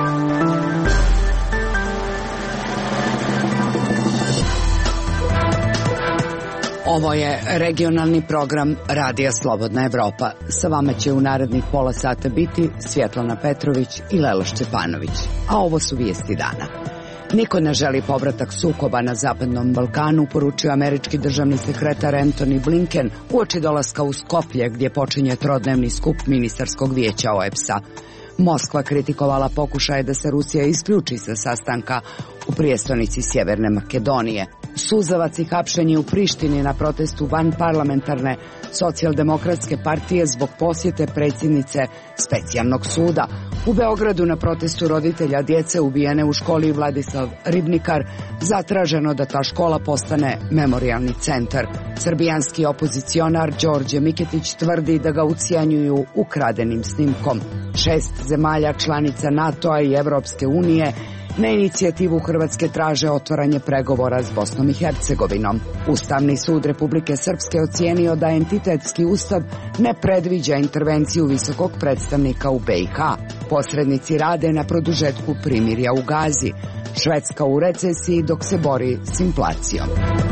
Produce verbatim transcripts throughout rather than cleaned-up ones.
Ovo je regionalni program Radija Slobodna Evropa. Sa vama će u narednih pola sata biti Svjetlana Petrović i Leloš Čepanović. A ovo su vijesti dana. Niko ne želi povratak sukoba na Zapadnom Balkanu, poručio američki državni sekretar Antony Blinken uoči dolaska u Skoplje, gdje počinje trodnevni skup ministarskog vijeća O E B S-a. Moskva kritikovala pokušaje da se Rusija isključi sa sastanka u prijestolnici Sjeverne Makedonije. Suzavac i hapšenje u Prištini na protestu vanparlamentarne socijaldemokratske partije zbog posjete predsjednice specijalnog suda. U Beogradu na protestu roditelja djece ubijene u školi Vladislav Ribnikar zatraženo da ta škola postane memorijalni centar. Srbijanski opozicionar Đorđe Miketić tvrdi da ga ucijenjuju ukradenim snimkom. Šest zemalja članica NATO-a i Evropske unije na inicijativu Hrvatske traže otvaranje pregovora s Bosnom i Hercegovinom. Ustavni sud Republike Srpske ocijenio da entitetski ustav ne predviđa intervenciju visokog predstavnika u B i H. Posrednici rade na produžetku primirja u Gazi. Švedska u recesiji dok se bori s inflacijom.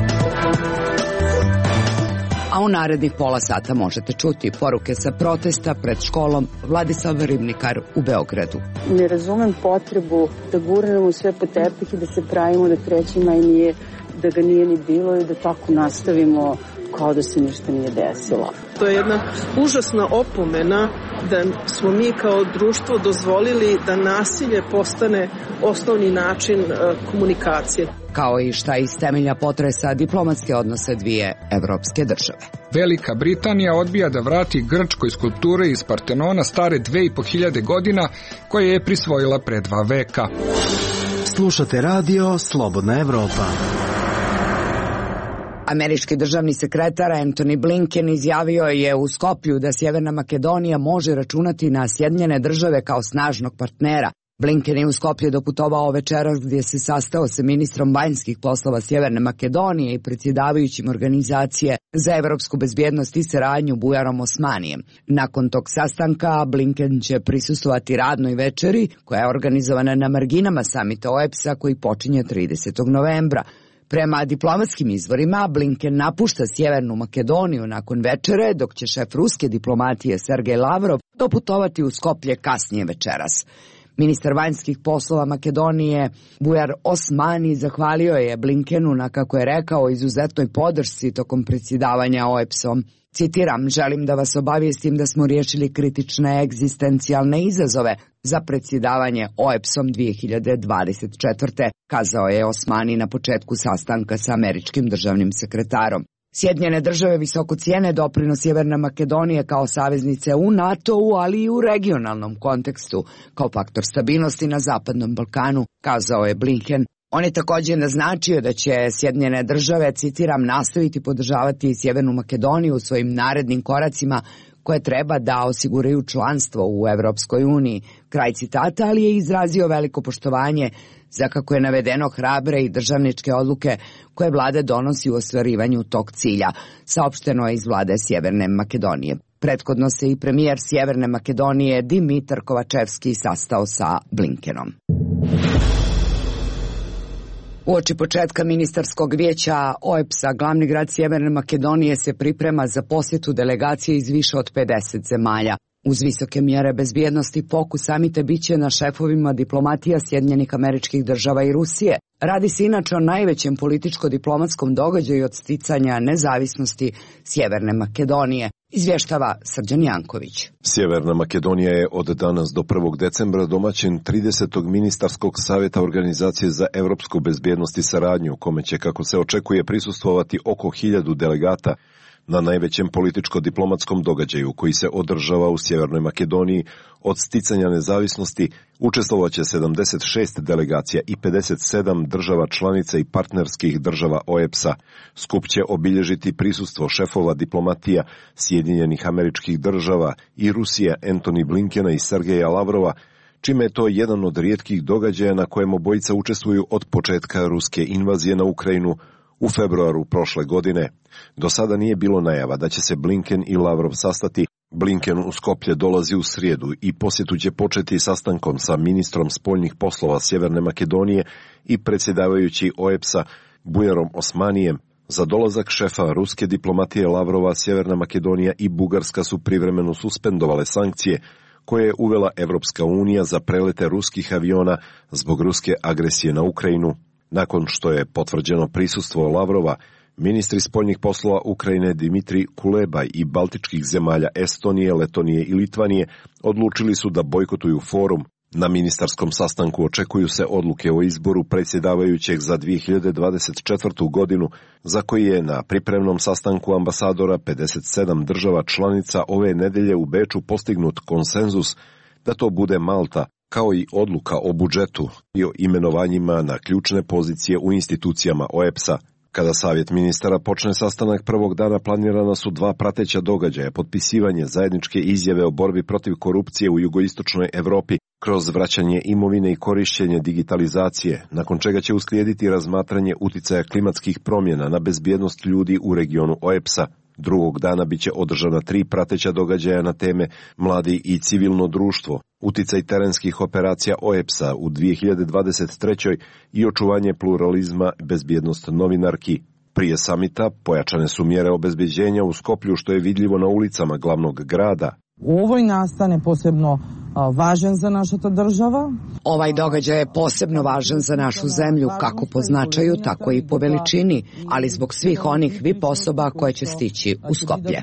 A u narednih pola sata možete čuti poruke sa protesta pred školom Vladislav Ribnikar u Beogradu. Ne razumem potrebu da gurnemo sve po tepih i da se pravimo da treći maj nije, da ga nije ni bilo i da tako nastavimo kao da se ništa nije desilo. To je jedna užasna opomena da smo mi kao društvo dozvolili da nasilje postane osnovni način komunikacije. Kao i šta iz temelja potresa diplomatske odnose dvije evropske države. Velika Britanija odbija da vrati Grčkoj skulpture iz Partenona stare dve i po hiljade godina koje je prisvojila pre dva veka. Slušate radio Slobodna Evropa. Američki državni sekretar Antony Blinken izjavio je u Skoplju da Sjeverna Makedonija može računati na Sjedinjene države kao snažnog partnera. Blinken je u Skoplje doputovao večeras gdje se sastao sa ministrom vanjskih poslova Sjeverne Makedonije i predsjedavajućim organizacije za evropsku bezbjednost i saradnju Bujarom Osmanijem. Nakon tog sastanka Blinken će prisustvovati radnoj večeri koja je organizovana na marginama samita O E B S-a koji počinje tridesetog novembra. Prema diplomatskim izvorima, Blinken napušta Sjevernu Makedoniju nakon večere, dok će šef ruske diplomatije Sergej Lavrov doputovati u Skoplje kasnije večeras. Ministar vanjskih poslova Makedonije Bujar Osmani zahvalio je Blinkenu na, kako je rekao, izuzetnoj podršci tokom predsjedavanja O E B S-om. Citiram, želim da vas obavijestim da smo riješili kritične egzistencijalne izazove za predsjedavanje O E B S-om dvije hiljade dvadeset četvrte. kazao je Osmani na početku sastanka sa američkim državnim sekretarom. Sjedinjene države visoko cijene doprinos Sjeverne Makedonije kao saveznice u NATO-u, ali i u regionalnom kontekstu, kao faktor stabilnosti na Zapadnom Balkanu, kazao je Blinken. On je također naznačio da će Sjedinjene države, citiram, nastaviti podržavati Sjevernu Makedoniju u svojim narednim koracima koje treba da osiguraju članstvo u Evropskoj uniji. Kraj citata, ali je izrazio veliko poštovanje za, kako je navedeno, hrabre i državničke odluke koje vlada donosi u ostvarivanju tog cilja, saopšteno je iz vlade Sjeverne Makedonije. Prethodno se i premijer Sjeverne Makedonije Dimitar Kovačevski sastao sa Blinkenom. Uoči početka ministarskog vijeća O E B S-a, glavni grad Sjeverne Makedonije se priprema za posjetu delegacije iz više od pedeset zemalja. Uz visoke mjere bezbjednosti fokus samita biće na šefovima diplomatija Sjedinjenih Američkih Država i Rusije. Radi se inače o najvećem političko-diplomatskom događaju od sticanja nezavisnosti Sjeverne Makedonije, izvještava Srđan Janković. Sjeverna Makedonija je od danas do prvog decembra domaćin tridesetog ministarskog savjeta Organizacije za evropsku bezbjednost i saradnju, kome će, kako se očekuje, prisustvovati oko hiljadu delegata. Na najvećem političko-diplomatskom događaju koji se održava u Sjevernoj Makedoniji od sticanja nezavisnosti učestvovaće sedamdeset šest delegacija i pedeset sedam država članica i partnerskih država O E B S-a. Skup će obilježiti prisustvo šefova diplomatija Sjedinjenih Američkih Država i Rusije Antony Blinkena i Sergeja Lavrova, čime je to jedan od rijetkih događaja na kojem obojica učestvuju od početka ruske invazije na Ukrajinu u februaru prošle godine. Do sada nije bilo najava da će se Blinken i Lavrov sastati, Blinken u Skoplje dolazi u srijedu i posjetu će početi sastankom sa ministrom spoljnih poslova Sjeverne Makedonije i predsjedavajući O E B S-a Bujarom Osmanijem. Za dolazak šefa ruske diplomatije Lavrova, Sjeverna Makedonija i Bugarska su privremeno suspendovale sankcije koje je uvela Evropska unija za prelete ruskih aviona zbog ruske agresije na Ukrajinu. Nakon što je potvrđeno prisustvo Lavrova, ministri spoljnih poslova Ukrajine Dimitrij Kuleba i baltičkih zemalja Estonije, Letonije i Litvanije odlučili su da bojkotuju forum. Na ministarskom sastanku očekuju se odluke o izboru predsjedavajućeg za dvije hiljade dvadeset četvrtu. godinu, za koji je na pripremnom sastanku ambasadora pedeset sedam država članica ove nedelje u Beču postignut konsenzus da to bude Malta, kao i odluka o budžetu i o imenovanjima na ključne pozicije u institucijama O E B S-a. Kada savjet ministara počne sastanak prvog dana, planirana su dva prateća događaja: potpisivanje zajedničke izjave o borbi protiv korupcije u jugoistočnoj Evropi kroz vraćanje imovine i korišćenje digitalizacije, nakon čega će uslijediti razmatranje uticaja klimatskih promjena na bezbjednost ljudi u regionu O E B S-a. Drugog dana biće održana tri prateća događaja na teme mladi i civilno društvo, uticaj terenskih operacija O E B S-a u dvije hiljade dvadeset trećoj. i očuvanje pluralizma, bezbjednost novinarki. Prije samita pojačane su mjere obezbeđenja u Skoplju, što je vidljivo na ulicama glavnog grada. U ovoj nastane posebno važan za našu država. Ovaj događaj je posebno važan za našu zemlju, kako po značaju, tako i po veličini, ali zbog svih onih V I P osoba koje će stići u Skoplje.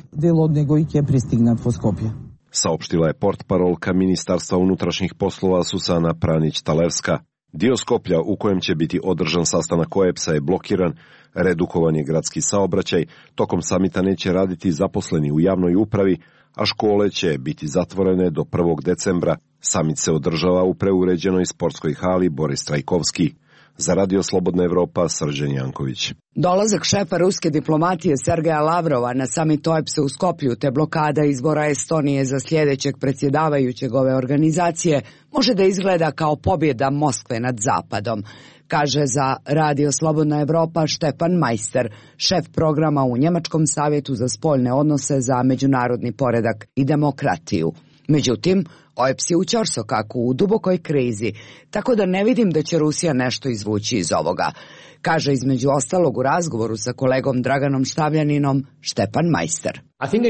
Saopštila je portparolka Ministarstva unutrašnjih poslova Susana Pranić-Talevska. Dio Skoplja u kojem će biti održan sastanak O E B S-a je blokiran, redukovan je gradski saobraćaj, tokom samita neće raditi zaposleni u javnoj upravi, a škole će biti zatvorene do prvog decembra. Samit se održava u preuređenoj sportskoj hali Boris Trajkovski. Za Radio Slobodna Evropa, Srđan Janković. Dolazak šefa ruske diplomatije Sergeja Lavrova na samit O E B S-a u Skoplju te blokada izbora Estonije za sljedećeg predsjedavajućeg ove organizacije može da izgleda kao pobjeda Moskve nad Zapadom, kaže za Radio Slobodna Evropa Štepan Majster, šef programa u Njemačkom savjetu za spoljne odnose za međunarodni poredak i demokratiju. Međutim, O E B S je u ćorsokaku, u dubokoj krizi, tako da ne vidim da će Rusija nešto izvući iz ovoga, kaže između ostalog u razgovoru sa kolegom Draganom Štavljaninom Štepan Majster.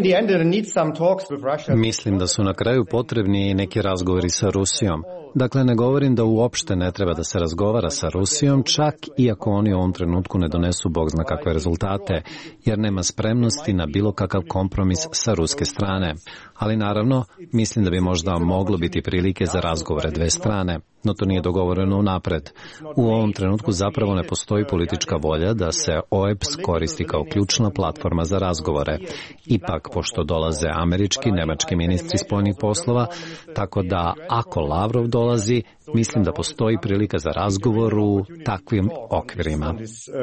Mislim da su na kraju potrebni neki razgovori sa Rusijom. Dakle, ne govorim da uopšte ne treba da se razgovara sa Rusijom, čak i ako oni u ovom trenutku ne donesu bog zna kakve rezultate, jer nema spremnosti na bilo kakav kompromis sa ruske strane. Ali naravno, mislim da bi možda moglo biti prilike za razgovore dve strane, no to nije dogovoreno unapred. U ovom trenutku zapravo ne postoji politička volja da se O E B S koristi kao ključna platforma za razgovore. Ipak, pošto dolaze američki, nemački ministri spoljnih poslova, tako da ako Lavrov dolazi, mislim da postoji prilika za razgovor u takvim okvirima.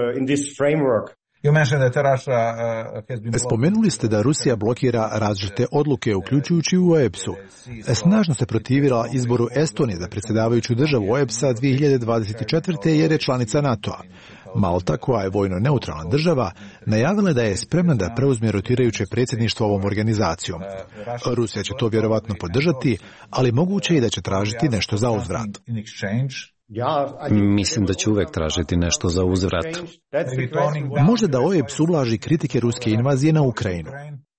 Spomenuli ste da Rusija blokira različite odluke, uključujući u O E B S-u. Snažno se protivila izboru Estonije za predsjedavajuću državu O E B S-a dvije hiljade dvadeset četvrte. jer je članica NATO-a. Malta, koja je vojno neutralna država, najavila da je spremna da preuzme rotirajuće predsjedništvo ovom organizacijom. Rusija će to vjerovatno podržati, ali moguće je da će tražiti nešto za uzvrat. Mislim da će uvek tražiti nešto za uzvrat. Možda da O E B S ublaži kritike ruske invazije na Ukrajinu.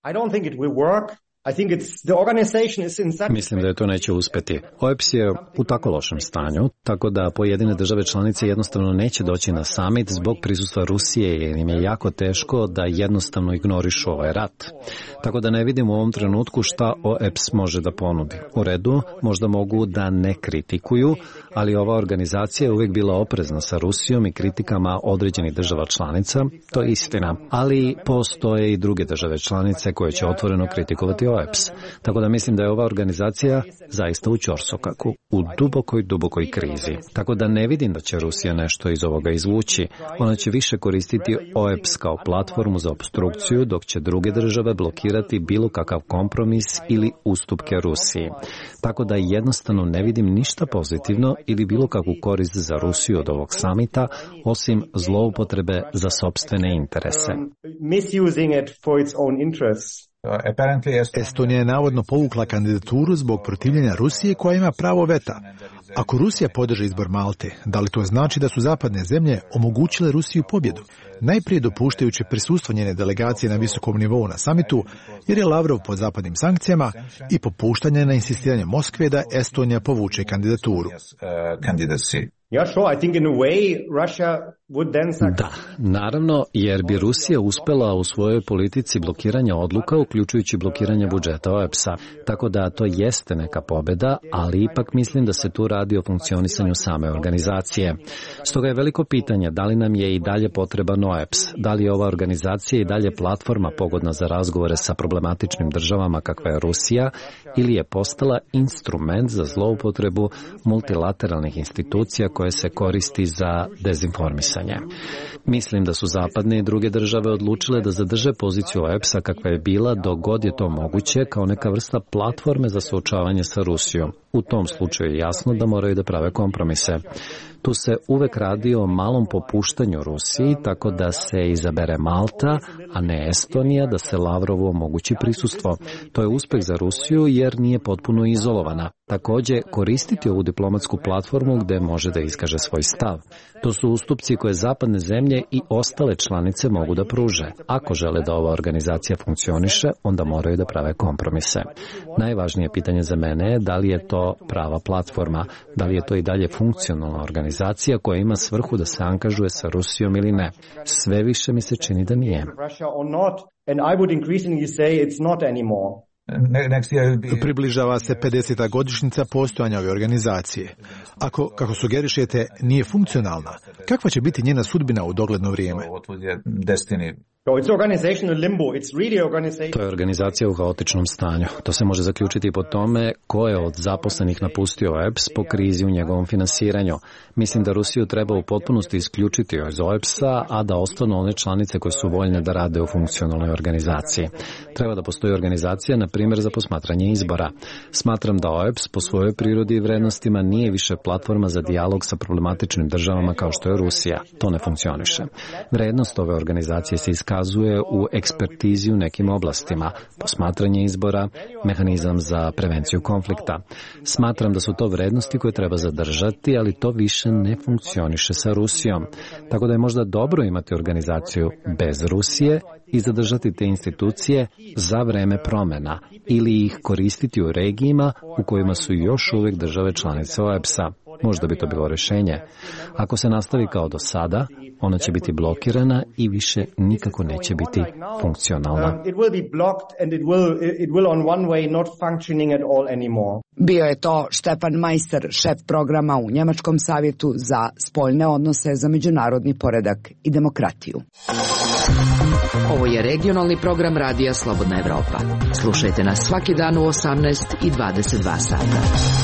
Mislim da je to neće uspjeti. O E B S je u tako lošem stanju, tako da pojedine države članice jednostavno neće doći na samit zbog prisustva Rusije, jer im je jako teško da jednostavno ignorišu ovaj rat. Tako da ne vidim u ovom trenutku šta O E B S može da ponudi. U redu, možda mogu da ne kritikuju, ali ova organizacija je uvijek bila oprezna sa Rusijom i kritikama određenih država članica, to je istina. Ali postoje i druge države članice koje će otvoreno kritikovati O E B S. Tako da mislim da je ova organizacija zaista u ćorsokaku, u dubokoj, dubokoj krizi. Tako da ne vidim da će Rusija nešto iz ovoga izvući. Ona će više koristiti O E B S kao platformu za opstrukciju, dok će druge države blokirati bilo kakav kompromis ili ustupke Rusiji. Tako da jednostavno ne vidim ništa pozitivno ili bilo kakvu korist za Rusiju od ovog samita, osim zloupotrebe za sopstvene interese. Estonija je navodno povukla kandidaturu zbog protivljenja Rusije koja ima pravo veta. Ako Rusija podrži izbor Malte, da li to znači da su zapadne zemlje omogućile Rusiju pobjedu? Najprije dopuštajući prisustvo njene delegacije na visokom nivou na samitu, jer je Lavrov pod zapadnim sankcijama, i popuštanje na insistiranje Moskve da Estonija povuče kandidaturu. Da, naravno, jer bi Rusija uspela u svojoj politici blokiranja odluka, uključujući blokiranje budžeta O E B S-a. Tako da to jeste neka pobjeda, ali ipak mislim da se tu radi o funkcionisanju same organizacije. Stoga je veliko pitanje da li nam je i dalje potreban O E B S, da li je ova organizacija i dalje platforma pogodna za razgovore sa problematičnim državama kakva je Rusija, ili je postala instrument za zloupotrebu multilateralnih institucija koje se koristi za dezinformisanje. Mislim da su zapadne i druge države odlučile da zadrže poziciju O E B S-a kakva je bila dok god je to moguće kao neka vrsta platforme za suočavanje sa Rusijom. U tom slučaju je jasno da moraju da prave kompromise. Tu se uvek radi o malom popuštanju Rusiji, tako da se izabere Malta, a ne Estonija, da se Lavrovu omogući prisustvo. To je uspeh za Rusiju jer nije potpuno izolovana. Takođe, koristiti ovu diplomatsku platformu gde može da iskaže svoj stav. To su ustupci koje zapadne zemlje i ostale članice mogu da pruže. Ako žele da ova organizacija funkcioniše, onda moraju da prave kompromise. Najvažnije pitanje za mene je da li je to prava platforma, da li je to i dalje funkcionalna organizacija koja ima svrhu da se angažuje sa Rusijom ili ne. Sve više mi se čini da nije. Približava se pedeseta godišnjica postojanja ove organizacije. Ako, kako sugerišete, nije funkcionalna, kakva će biti njena sudbina u dogledno vrijeme? To je organizacija u haotičnom stanju. To se može zaključiti po tome ko je od zaposlenih napustio O E B S po krizi u njegovom finansiranju. Mislim da Rusiju treba u potpunosti isključiti iz O E B S-a, a da ostanu one članice koje su voljne da rade u funkcionalnoj organizaciji. Treba da postoji organizacija, na primjer, za posmatranje izbora. Smatram da O E B S po svojoj prirodi i vrednostima nije više platforma za dijalog sa problematičnim državama kao što je Rusija. To ne funkcioniše. Vrednost ove organizacije se iskazuje u ekspertizi u nekim oblastima, posmatranje izbora, mehanizam za prevenciju konflikta. Smatram da su to vrednosti koje treba zadržati, ali to više ne funkcioniše sa Rusijom. Tako da je možda dobro imati organizaciju bez Rusije i zadržati te institucije za vreme promjena ili ih koristiti u regijima u kojima su još uvijek države članice O E B S-a. Možda bi to bilo rješenje. Ako se nastavi kao do sada, ona će biti blokirana i više nikako neće biti funkcionalna. Bio je to Stefan Meister, šef programa u Njemačkom savjetu za spoljne odnose za međunarodni poredak i demokratiju. Ovo je regionalni program Radija Slobodna Evropa. Slušajte nas svaki dan u osamnaest i dvadeset dva sata.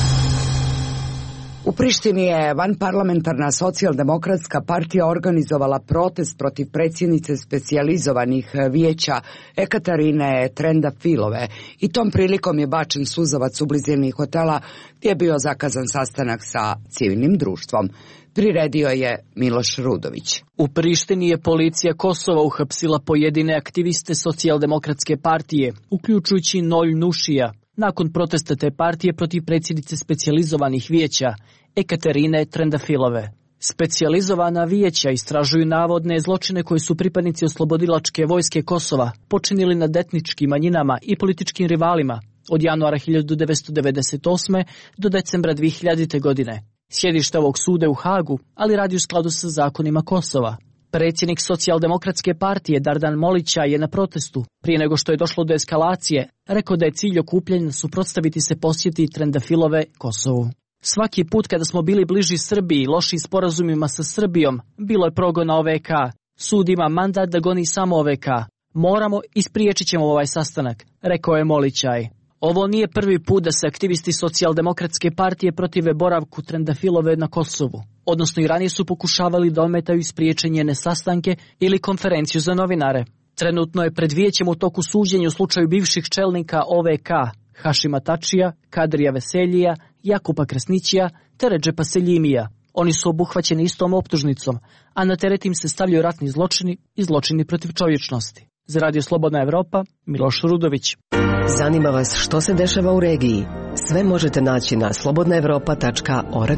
U Prištini je vanparlamentarna socijaldemokratska partija organizovala protest protiv predsjednice specijalizovanih vijeća Ekaterine Trendafilove i tom prilikom je bačen suzavac u blizini hotela gdje je bio zakazan sastanak sa civilnim društvom. Priredio je Miloš Rudović. U Prištini je policija Kosova uhapsila pojedine aktiviste socijaldemokratske partije, uključujući Nolj Nušija, nakon protesta te partije protiv predsjednice specijalizovanih vijeća Ekaterine Trendafilove. Specijalizovana vijeća istražuju navodne zločine koje su pripadnici oslobodilačke vojske Kosova počinili nad etničkim manjinama i političkim rivalima od januara hiljadu devetsto devedeset osme do decembra dvije hiljadite. godine. Sjedište ovog suda u Hagu, ali radi u skladu sa zakonima Kosova. Predsjednik socijaldemokratske partije Dardan Molića je na protestu, prije nego što je došlo do eskalacije, rekao da je cilj okupljanja suprotstaviti se posjeti Trendafilove Kosovu. Svaki put kada smo bili bliži Srbiji i lošim sporazumima sa Srbijom, bilo je progona O V K. Sud ima mandat da goni samo O V K. Moramo i spriječit ćemo ovaj sastanak, rekao je Molićaj. Ovo nije prvi put da se aktivisti socijaldemokratske partije protive boravku Trendafilove na Kosovu, odnosno i ranije su pokušavali da ometaju spriječenje nesastanke ili konferenciju za novinare. Trenutno je pred vijećem u toku suđenja u slučaju bivših čelnika O V K, Hašima Tačija, Kadrija Veseljija, Jakupa Kresnićija te Redžepa Seljimija. Oni su obuhvaćeni istom optužnicom, a na teret im se stavljaju ratni zločini i zločini protiv čovječnosti. Za Radio Slobodna Evropa, Miloš Rudović. Zanima vas što se dešava u regiji? Sve možete naći na slobodna evropa tačka org.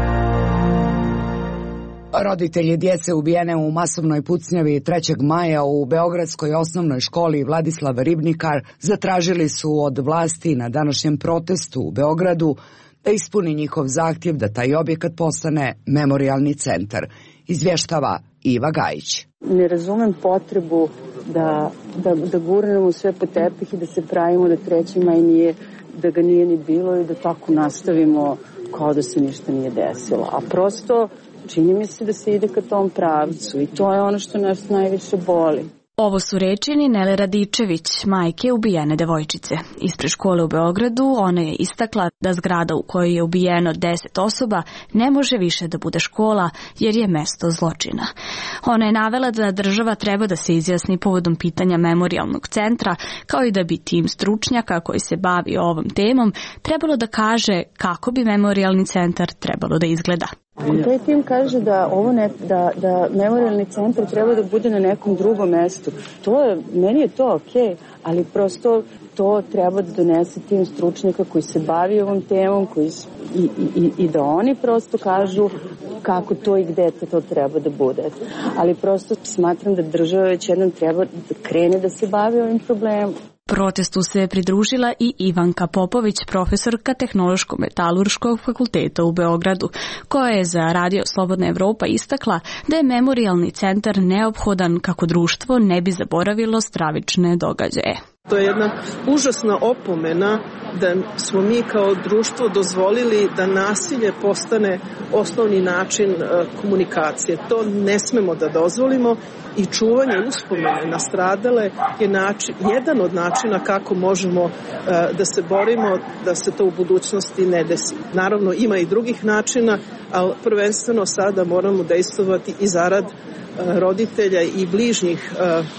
Roditelji djece ubijene u masovnoj pucnjavi trećeg maja u Beogradskoj osnovnoj školi Vladislav Ribnikar zatražili su od vlasti na današnjem protestu u Beogradu da ispuni njihov zahtjev da taj objekat postane memorijalni centar, izvještava Iva Gajić. Ne razumem potrebu da, da, da gurnemo sve po tepih i da se pravimo da treći maj nije, da ga nije ni bilo i da tako nastavimo kao da se ništa nije desilo. A prosto čini mi se da se ide ka tom pravcu i to je ono što nas najviše boli. Ovo su reči Ninele Radičević, majke ubijene devojčice. Ispred škole u Beogradu ona je istakla da zgrada u kojoj je ubijeno deset osoba ne može više da bude škola jer je mesto zločina. Ona je navela da država treba da se izjasni povodom pitanja memorijalnog centra, kao i da bi tim stručnjaka koji se bavi ovom temom trebalo da kaže kako bi memorijalni centar trebalo da izgleda. Ako taj tim kaže da ovo ne, da, da memorijalni centar treba da bude na nekom drugom mestu, to je, meni je to okej, ali prosto to treba da donese tim stručnjaka koji se bavi ovom temom koji, i, i, i da oni prosto kažu kako to i gde to treba da bude. Ali prosto smatram da država već jednom treba da krene da se bavi ovim problemom. Protestu se pridružila i Ivanka Popović, profesorka Tehnološko-metalurškog fakulteta u Beogradu, koja je za Radio Slobodna Evropa istakla da je memorijalni centar neophodan kako društvo ne bi zaboravilo stravične događaje. To je jedna užasna opomena da smo mi kao društvo dozvolili da nasilje postane osnovni način komunikacije. To ne smemo da dozvolimo i čuvanje uspomene na stradale je način, jedan od načina kako možemo da se borimo da se to u budućnosti ne desi. Naravno ima i drugih načina, ali prvenstveno sada moramo dejstvovati i zarad roditelja i bližnjih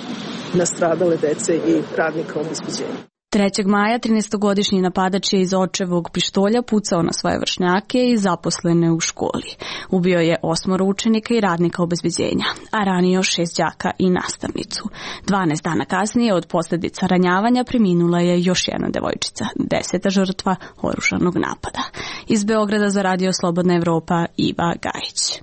nastradale dece i radnika obezbeđenja. trećeg maja trinaestogodišnji napadač je iz očevog pištolja pucao na svoje vršnjake i zaposlene u školi. Ubio je osmoro učenika i radnika obezbeđenja, a ranio šest đaka i nastavnicu. dvanaest dana kasnije od posljedica ranjavanja preminula je još jedna devojčica, deseta žrtva oružanog napada. Iz Beograda za Radio Slobodna Evropa, Iva Gajić.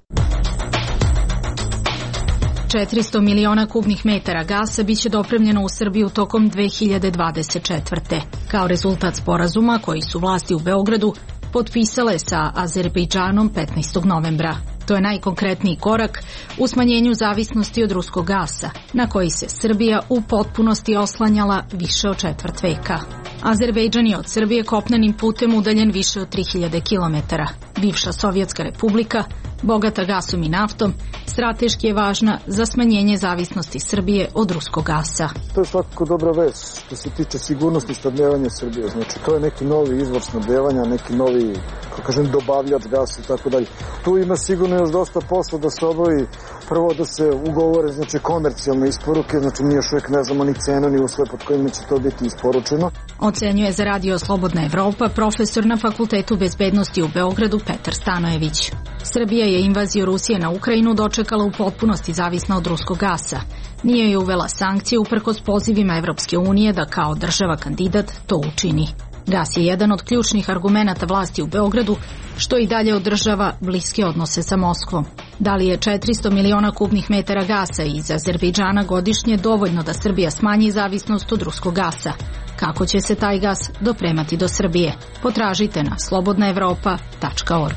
četiristo miliona kubnih metara gasa biće dopremljeno u Srbiju tokom dve hiljade dvadeset četvrte. Kao rezultat sporazuma koji su vlasti u Beogradu potpisale sa Azerbejdžanom petnaestog novembra. To je najkonkretniji korak u smanjenju zavisnosti od ruskog gasa, na koji se Srbija u potpunosti oslanjala više od četvrt veka. Azerbejdžan je od Srbije kopnenim putem udaljen više od tri hiljade kilometara. Bivša Sovjetska republika, bogata gasom i naftom, strateški je važna za smanjenje zavisnosti Srbije od ruskog gasa. To je svakako dobra vest što se tiče sigurnosti snabdevanja Srbije. Znači, to je neki novi izvor snabdevanja, neki novi, kako kažem, dobavljač gasa i tako dalje. Tu ima sigurno još dosta posla da se obavi. Prvo da se ugovore, znači, komercijalne isporuke, znači mi još uvijek ne znamo ni cenu ni uslove pod kojima će to biti isporučeno. Ocenjuje za Radio Slobodna Evropa profesor na Fakultetu bezbednosti u Beogradu Petar Stanojević. Srbija je invaziju Rusije na Ukrajinu dočekala u potpunosti zavisna od ruskog gasa. Nije je uvela sankcije uprkos pozivima Evropske unije da kao država kandidat to učini. Gas je jedan od ključnih argumenata vlasti u Beogradu, što i dalje održava bliske odnose sa Moskvom. Da li je četiristo miliona kubnih metara gasa iz Azerbejdžana godišnje dovoljno da Srbija smanji zavisnost od ruskog gasa? Kako će se taj gas dopremati do Srbije? Potražite na slobodna evropa tačka org.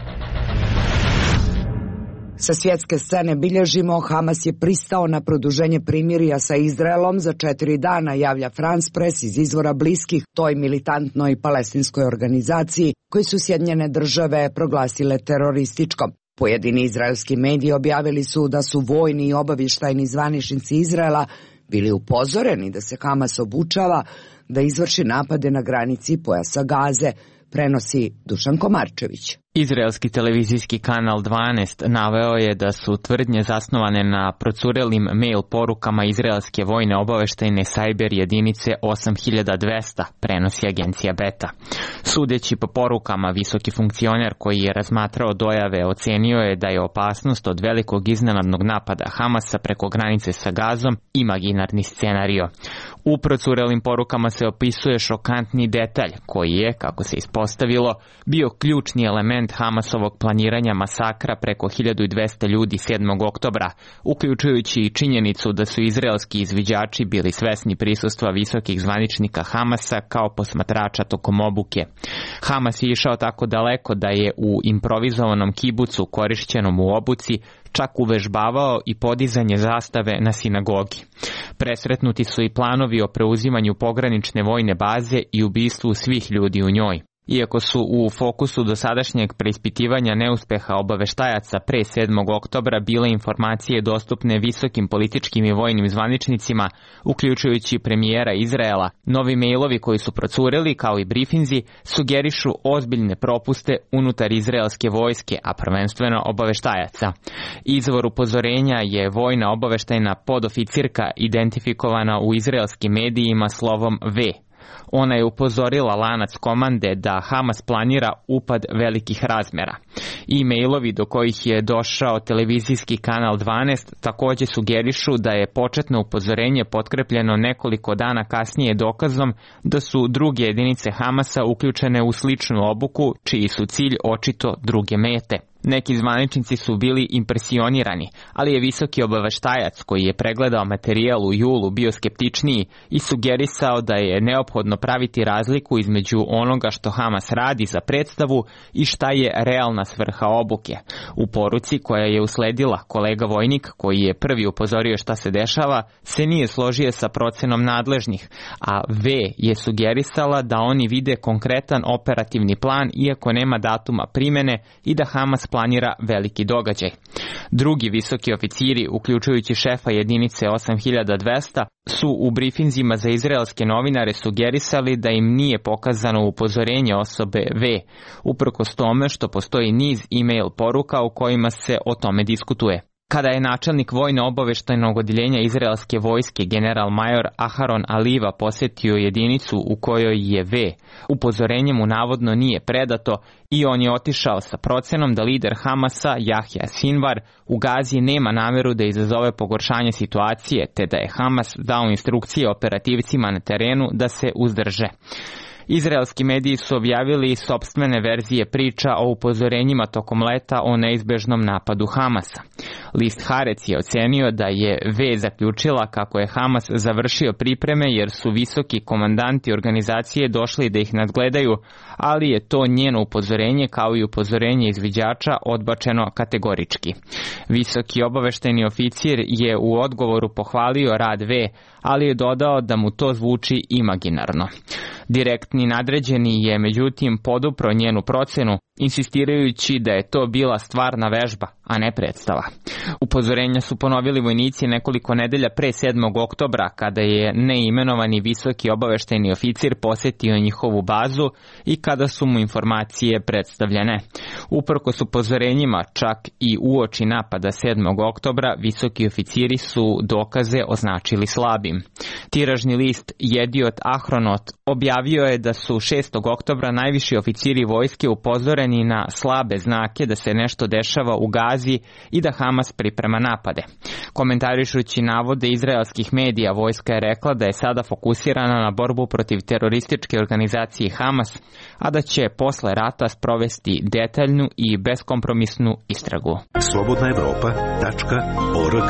Sa svjetske scene bilježimo, Hamas je pristao na produženje primirja sa Izraelom za četiri dana, javlja France Press iz izvora bliskih toj militantnoj palestinskoj organizaciji koji su Sjedinjene države proglasile terorističkom. Pojedini izraelski mediji objavili su da su vojni i obavještajni zvaničnici Izraela bili upozoreni da se Hamas obučava da izvrši napade na granici pojasa Gaze, prenosi Dušan Komarčević. Izraelski televizijski kanal dvanaest naveo je da su tvrdnje zasnovane na procurelim mail porukama izraelske vojne obaveštajne sajber jedinice osam hiljada dvesta, prenosi agencija Beta. Sudeći po porukama, visoki funkcioner koji je razmatrao dojave ocenio je da je opasnost od velikog iznenadnog napada Hamasa preko granice sa Gazom imaginarni scenario. U procurelim porukama se opisuje šokantni detalj koji je, kako se ispostavilo, bio ključni element Hamasovog planiranja masakra preko hiljadu dvesta ljudi sedmog oktobra, uključujući i činjenicu da su izraelski izviđači bili svesni prisustva visokih zvaničnika Hamasa kao posmatrača tokom obuke. Hamas je išao tako daleko da je u improvizovanom kibucu korišćenom u obuci čak uvežbavao i podizanje zastave na sinagogi. Presretnuti su i planovi o preuzimanju pogranične vojne baze i ubistvu svih ljudi u njoj. Iako su u fokusu dosadašnjeg preispitivanja neuspeha obaveštajaca pre sedmog oktobra bile informacije dostupne visokim političkim i vojnim zvaničnicima, uključujući premijera Izraela, novi mailovi koji su procureli, kao i brifinzi, sugerišu ozbiljne propuste unutar izraelske vojske, a prvenstveno obaveštajaca. Izvor upozorenja je vojna obaveštajna podoficirka identifikovana u izraelskim medijima slovom V. Ona je upozorila lanac komande da Hamas planira upad velikih razmera. E-mailovi do kojih je došao televizijski kanal dvanaest također sugerišu da je početno upozorenje potkrepljeno nekoliko dana kasnije dokazom da su druge jedinice Hamasa uključene u sličnu obuku, čiji su cilj očito druge mete. Neki zvaničnici su bili impresionirani, ali je visoki obaveštajac koji je pregledao materijal u julu bio skeptičniji i sugerisao da je neophodno praviti razliku između onoga što Hamas radi za predstavu i šta je realna svrha obuke. U poruci koja je usledila, kolega vojnik koji je prvi upozorio šta se dešava, se nije složio sa procenom nadležnih, a V je sugerisala da oni vide konkretan operativni plan iako nema datuma primene i da Hamas planira veliki događaj. Drugi visoki oficiri, uključujući šefa jedinice osam hiljada dvesta, su u brifinzima za izraelske novinare sugerisali da im nije pokazano upozorenje osobe V, uprkos tome što postoji niz e-mail poruka u kojima se o tome diskutuje. Kada je načelnik vojno-obaveštajnog odjeljenja izraelske vojske general major Aharon Aliva posjetio jedinicu u kojoj je V, upozorenje mu navodno nije predato i on je otišao sa procenom da lider Hamasa Jahja Sinvar u Gazi nema nameru da izazove pogoršanje situacije, te da je Hamas dao instrukcije operativcima na terenu da se uzdrže. Izraelski mediji su objavili sopstvene verzije priča o upozorenjima tokom leta o neizbežnom napadu Hamasa. List Haaretz je ocenio da je V zaključila kako je Hamas završio pripreme jer su visoki komandanti organizacije došli da ih nadgledaju, ali je to njeno upozorenje kao i upozorenje izviđača odbačeno kategorički. Visoki obaveštajni oficir je u odgovoru pohvalio rad V, ali je dodao da mu to zvuči imaginarno. Direktni nadređeni je međutim podupro njenu procenu, insistirajući da je to bila stvarna vežba, a ne predstava. Upozorenja su ponovili vojnici nekoliko nedelja pre sedmog oktobra, kada je neimenovani visoki obaveštajni oficir posjetio njihovu bazu i kada su mu informacije predstavljene. Uprkos upozorenjima, čak i uoči napada sedmog oktobra, visoki oficiri su dokaze označili slabim. Tiražni list Jediot Ahronot objavio je da su šestog oktobra najviši oficiri vojske upozoreni na slabe znake da se nešto dešava u Gazi i da Hamas priprema napade. Komentarišući navode izraelskih medija, vojska je rekla da je sada fokusirana na borbu protiv terorističke organizacije Hamas, a da će posle rata sprovesti detaljnu i beskompromisnu istragu. slobodna evropa tačka org.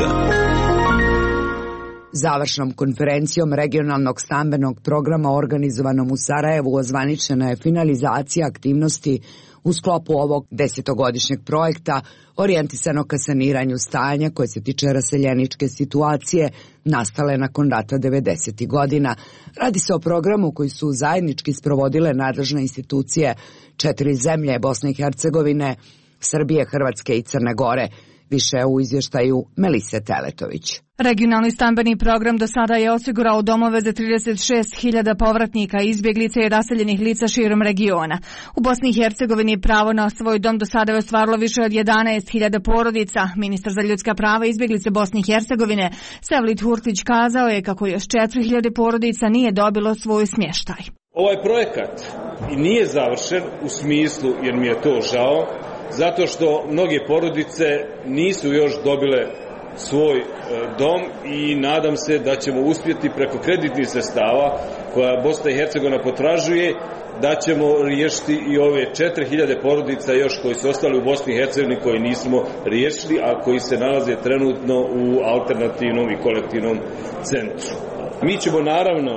Završnom konferencijom regionalnog stambenog programa organizovanom u Sarajevu ozvaničena je finalizacija aktivnosti u sklopu ovog desetogodišnjeg projekta orijentisano ka saniranju stanja koje se tiče raseljeničke situacije nastale nakon rata devedesetih godina. Radi se o programu koji su zajednički sprovodile nadležne institucije četiri zemlje Bosne i Hercegovine, Srbije, Hrvatske i Crne Gore. Više u izvještaju Melise Teletović. Regionalni stambeni program do sada je osigurao domove za trideset šest hiljada povratnika, izbjeglica i raseljenih lica širom regiona. U Bosni i Hercegovini pravo na svoj dom do sada je ostvarilo više od jedanaest hiljada porodica. Ministar za ljudska prava i izbjeglice Bosne i Hercegovine Sevlit Hurtić kazao je kako još četiri hiljade porodica nije dobilo svoj smještaj. Ovaj projekat nije završen u smislu, jer mi je to žao, zato što mnoge porodice nisu još dobile svoj dom i nadam se da ćemo uspjeti preko kreditnih sredstava koja Bosna i Hercegovina potražuje, da ćemo riješiti i ove četiri hiljade porodica još koji su ostali u Bosni i Hercegovini koji nismo riješili, a koji se nalaze trenutno u alternativnom i kolektivnom centru. Mi ćemo naravno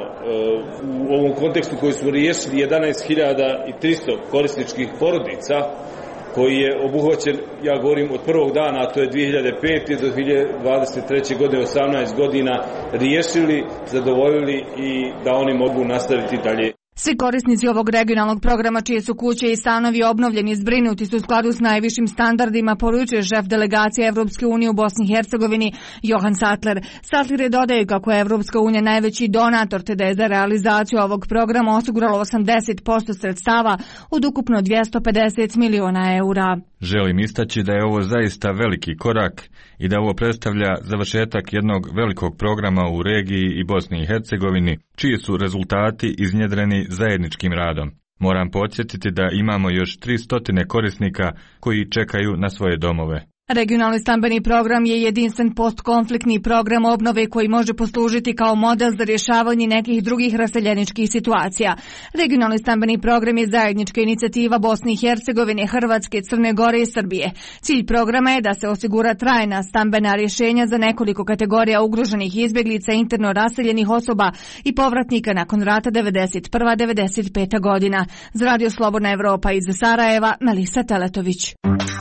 u ovom kontekstu koji smo riješili jedanaest hiljada tristo korisničkih porodica koji je obuhvaćen, ja govorim od prvog dana, a to je dvije hiljade pete do dvije hiljade dvadeset treće godine, osamnaest godina, riješili, zadovoljili i da oni mogu nastaviti dalje. Svi korisnici ovog regionalnog programa čije su kuće i stanovi obnovljeni i zbrinuti su u skladu s najvišim standardima, poručuje šef delegacije Evropske unije u Bosni i Hercegovini Johan Sattler. Sattler je dodao kako je Evropska unija najveći donator, te da je za realizaciju ovog programa osiguralo osamdeset posto sredstava od ukupno dvjesto pedeset miliona eura. Želim istaći da je ovo zaista veliki korak i da ovo predstavlja završetak jednog velikog programa u regiji i Bosni i Hercegovini, čiji su rezultati iznjedreni zajedničkim radom. Moram podsjetiti da imamo još tristo korisnika koji čekaju na svoje domove. Regionalni stambeni program je jedinstven postkonfliktni program obnove koji može poslužiti kao model za rješavanje nekih drugih raseljeničkih situacija. Regionalni stambeni program je zajednička inicijativa Bosne i Hercegovine, Hrvatske, Crne Gore i Srbije. Cilj programa je da se osigura trajna stambena rješenja za nekoliko kategorija ugroženih izbjeglica, interno raseljenih osoba i povratnika nakon rata devedeset prva do devedeset peta godina. Za Radio Slobodna Evropa iz Sarajeva, Melisa Teletović.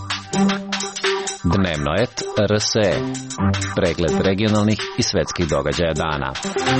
Dnevnoet R S E. Pregled regionalnih i svetskih događaja dana.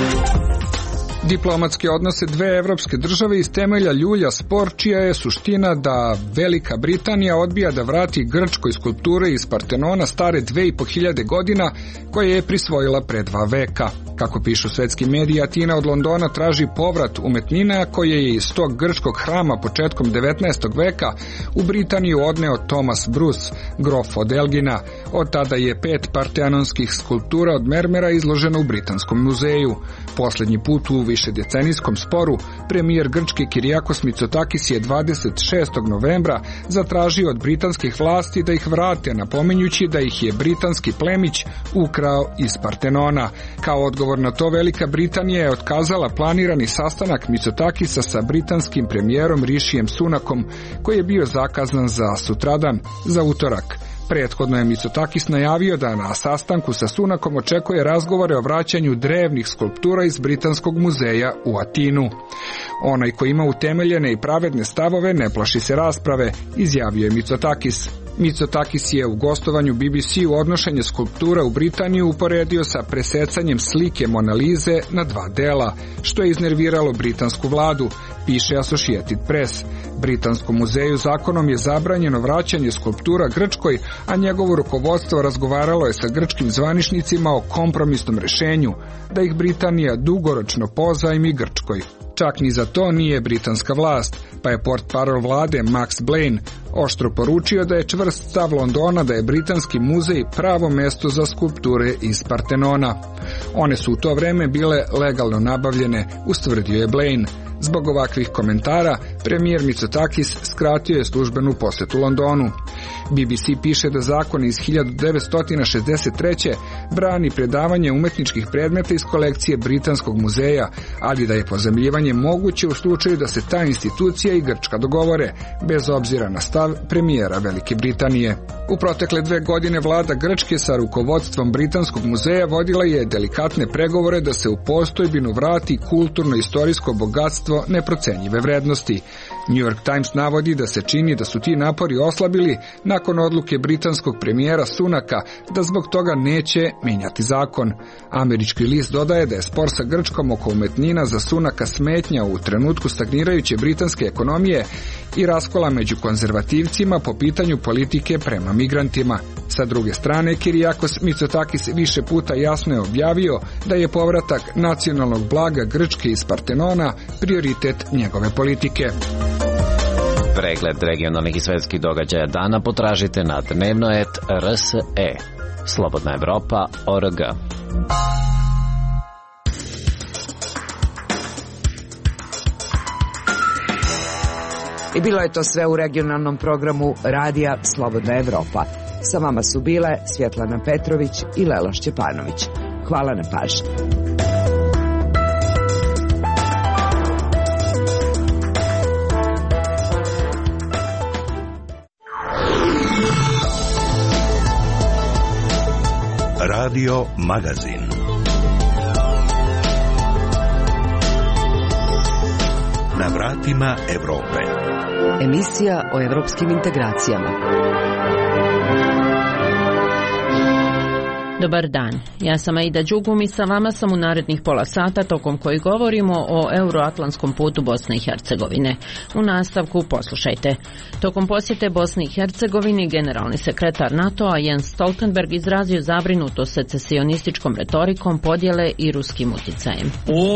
Diplomatske odnose dve evropske države iz temelja ljulja spor čija je suština da Velika Britanija odbija da vrati Grčkoj skulpture iz Partenona stare dve i po hiljade godina koje je prisvojila pre dva veka. Kako pišu svetski mediji, Atina od Londona traži povrat umetnina koje je iz tog grčkog hrama početkom devetnaestog veka u Britaniju odneo Thomas Bruce, grof od Elgina. Od tada je pet partenonskih skulptura od mermera izloženo u Britanskom muzeju. Posljednji put u višedecenijskom sporu premijer Grčke Kirijakos Mitsotakis je dvadeset šestog novembra zatražio od britanskih vlasti da ih vrate, napominjući da ih je britanski plemić ukrao iz Partenona. Kao odgovor na to Velika Britanija je otkazala planirani sastanak Mitsotakisa sa britanskim premijerom Rishijem Sunakom koji je bio zakazan za sutradan, za utorak. Prethodno je Mitsotakis najavio da na sastanku sa Sunakom očekuje razgovore o vraćanju drevnih skulptura iz Britanskog muzeja u Atinu. Onaj ko ima utemeljene i pravedne stavove ne plaši se rasprave, izjavio je Mitsotakis. Mitsotakis je u gostovanju B B C-u odnošenje skulptura u Britaniju uporedio sa presecanjem slike Mona Lise na dva dela, što je iznerviralo britansku vladu, piše Associated Press. Britanskom muzeju zakonom je zabranjeno vraćanje skulptura Grčkoj, a njegovo rukovodstvo razgovaralo je sa grčkim zvaničnicima o kompromisnom rješenju, da ih Britanija dugoročno pozajmi Grčkoj. Čak ni za to nije britanska vlast, pa je portparol vlade Max Blaine oštro poručio da je čvrst stav Londona da je britanski muzej pravo mesto za skulpture iz Partenona. One su u to vreme bile legalno nabavljene, ustvrdio je Blaine. Zbog ovakvih komentara, premijer Mitsotakis skratio je službenu posjetu Londonu. B B C piše da zakon iz hiljadu devetsto šezdeset treće brani predavanje umetničkih predmeta iz kolekcije Britanskog muzeja, ali da je pozajmljivanje moguće u slučaju da se ta institucija i Grčka dogovore, bez obzira na stav premijera Velike Britanije. U protekle dve godine vlada Grčke sa rukovodstvom Britanskog muzeja vodila je delikatne pregovore da se u postojbinu vrati kulturno-istorijsko bogatstvo neprocenjive vrednosti. New York Times navodi da se čini da su ti napori oslabili nakon odluke britanskog premijera Sunaka da zbog toga neće mijenjati zakon. Američki list dodaje da je spor sa Grčkom oko umetnina za Sunaka smetnja u trenutku stagnirajuće britanske ekonomije i raskola među konzervativcima po pitanju politike prema migrantima. Sa druge strane, Kyriakos Mitsotakis više puta jasno je objavio da je povratak nacionalnog blaga Grčke iz Partenona prioritet njegove politike. Pregled regionalnih i svetskih događaja dana potražite na dnevnoet R S E. Slobodna Evropa O R G. I bilo je to sve u regionalnom programu Radija Slobodna Evropa. Sa vama su bile Svjetlana Petrović i Lela Šćepanović. Hvala na pažnji. Radio Magazin. Na vratima Evrope. Emisija o evropskim integracijama. Dobar dan, ja sam Aida Đugum i sa vama sam u narednih pola sata tokom koji govorimo o euroatlantskom putu Bosne i Hercegovine. U nastavku poslušajte. Tokom posjete Bosni i Hercegovini generalni sekretar NATO-a Jens Stoltenberg izrazio zabrinutost secesionističkom retorikom podjele i ruskim uticajem.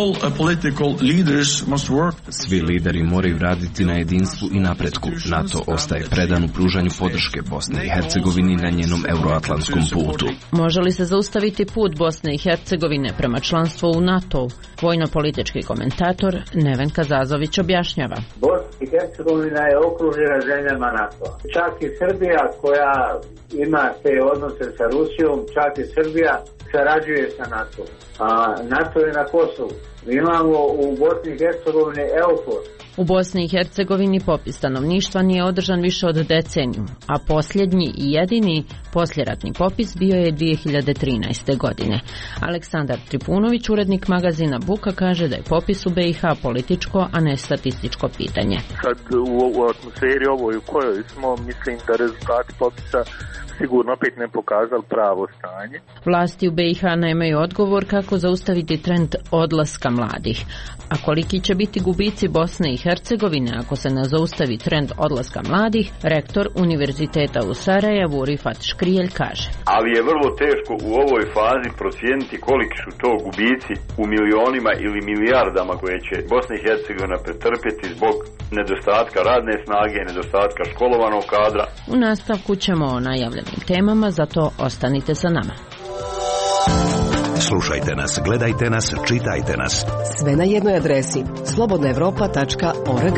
Svi lideri moraju raditi na jedinstvu i napretku. NATO ostaje predan u pružanju podrške Bosni i Hercegovini na njenom euroatlantskom putu. Može li se zaustaviti put Bosne i Hercegovine prema članstvu u NATO? Vojno-politički komentator Nevenka Zazović objašnjava. Bosna i Hercegovina je okružena zemljama NATO. Čak i Srbija koja ima te odnose sa Rusijom, čak i Srbija sarađuje sa NATO. A NATO je na Kosovu. Mi imamo u Bosni i Hercegovini EUFOR. U Bosni i Hercegovini popis stanovništva nije održan više od deceniju, a posljednji i jedini posljeratni popis bio je dvije hiljade trinaeste. godine. Aleksandar Tripunović, urednik magazina Buka, kaže da je popis u B i H političko, a ne statističko pitanje. Sad u, u atmosferi ovoj u kojoj smo, mislim da rezultati popisa sigurno opet ne pokazali pravo stanje. Vlasti u B i H nemaju odgovor kako zaustaviti trend odlaska mladih. A koliki će biti gubici Bosne i Hercegovine ako se ne zaustavi trend odlaska mladih, rektor Univerziteta u Sarajevu Rifat Škrijelj kaže. Ali je vrlo teško u ovoj fazi procijeniti koliki su to gubici u milionima ili milijardama koje će Bosna i Hercegovina pretrpjeti zbog nedostatka radne snage, nedostatka školovanog kadra. U nastavku ćemo o najavljenim temama, zato ostanite sa nama. Slušajte nas, gledajte nas, čitajte nas. Sve na jednoj adresi slobodna evropa tačka org.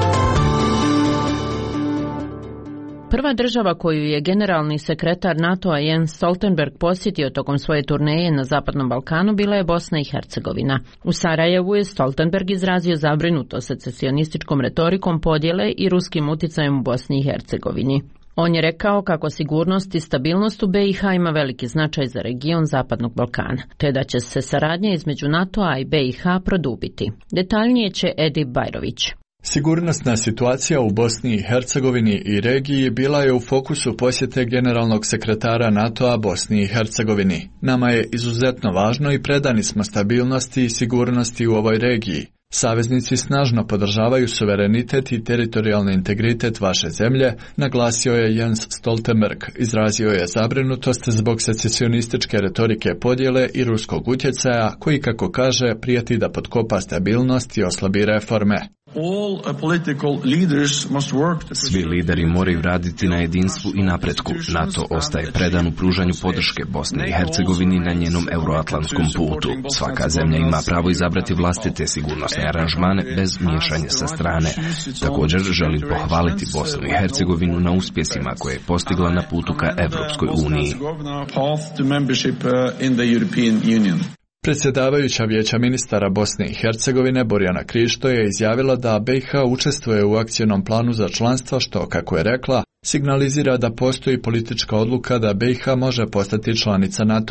Prva država koju je generalni sekretar NATO-a Jens Stoltenberg posjetio tokom svoje turneje na Zapadnom Balkanu bila je Bosna i Hercegovina. U Sarajevu je Stoltenberg izrazio zabrinutost secesionističkom retorikom podjele i ruskim uticajem u Bosni i Hercegovini. On je rekao kako sigurnost i stabilnost u B i H ima veliki značaj za region Zapadnog Balkana, te da će se saradnja između NATO-a i B i H produbiti. Detaljnije će Edi Bajrović. Sigurnosna situacija u Bosni i Hercegovini i regiji bila je u fokusu posjete generalnog sekretara NATO-a Bosni i Hercegovini. Nama je izuzetno važno i predani smo stabilnosti i sigurnosti u ovoj regiji. Saveznici snažno podržavaju suverenitet i teritorijalni integritet vaše zemlje, naglasio je Jens Stoltenberg. Izrazio je zabrinutost zbog secesionističke retorike podjele i ruskog utjecaja, koji, kako kaže, prijeti da potkopa stabilnost i oslabi reforme. Svi lideri moraju raditi na jedinstvu i napretku. NATO ostaje predan u pružanju podrške Bosne i Hercegovini na njenom euroatlantskom putu. Svaka zemlja ima pravo izabrati vlastite sigurnosne aranžmane bez miješanja sa strane. Također želim pohvaliti Bosnu i Hercegovinu na uspjesima koje je postigla na putu ka Evropskoj uniji. Predsjedavajuća vijeća ministara Bosne i Hercegovine Borjana Krišto je izjavila da B i H učestvuje u akcijnom planu za članstvo, što, kako je rekla, signalizira da postoji politička odluka da B i H može postati članica NATO-a.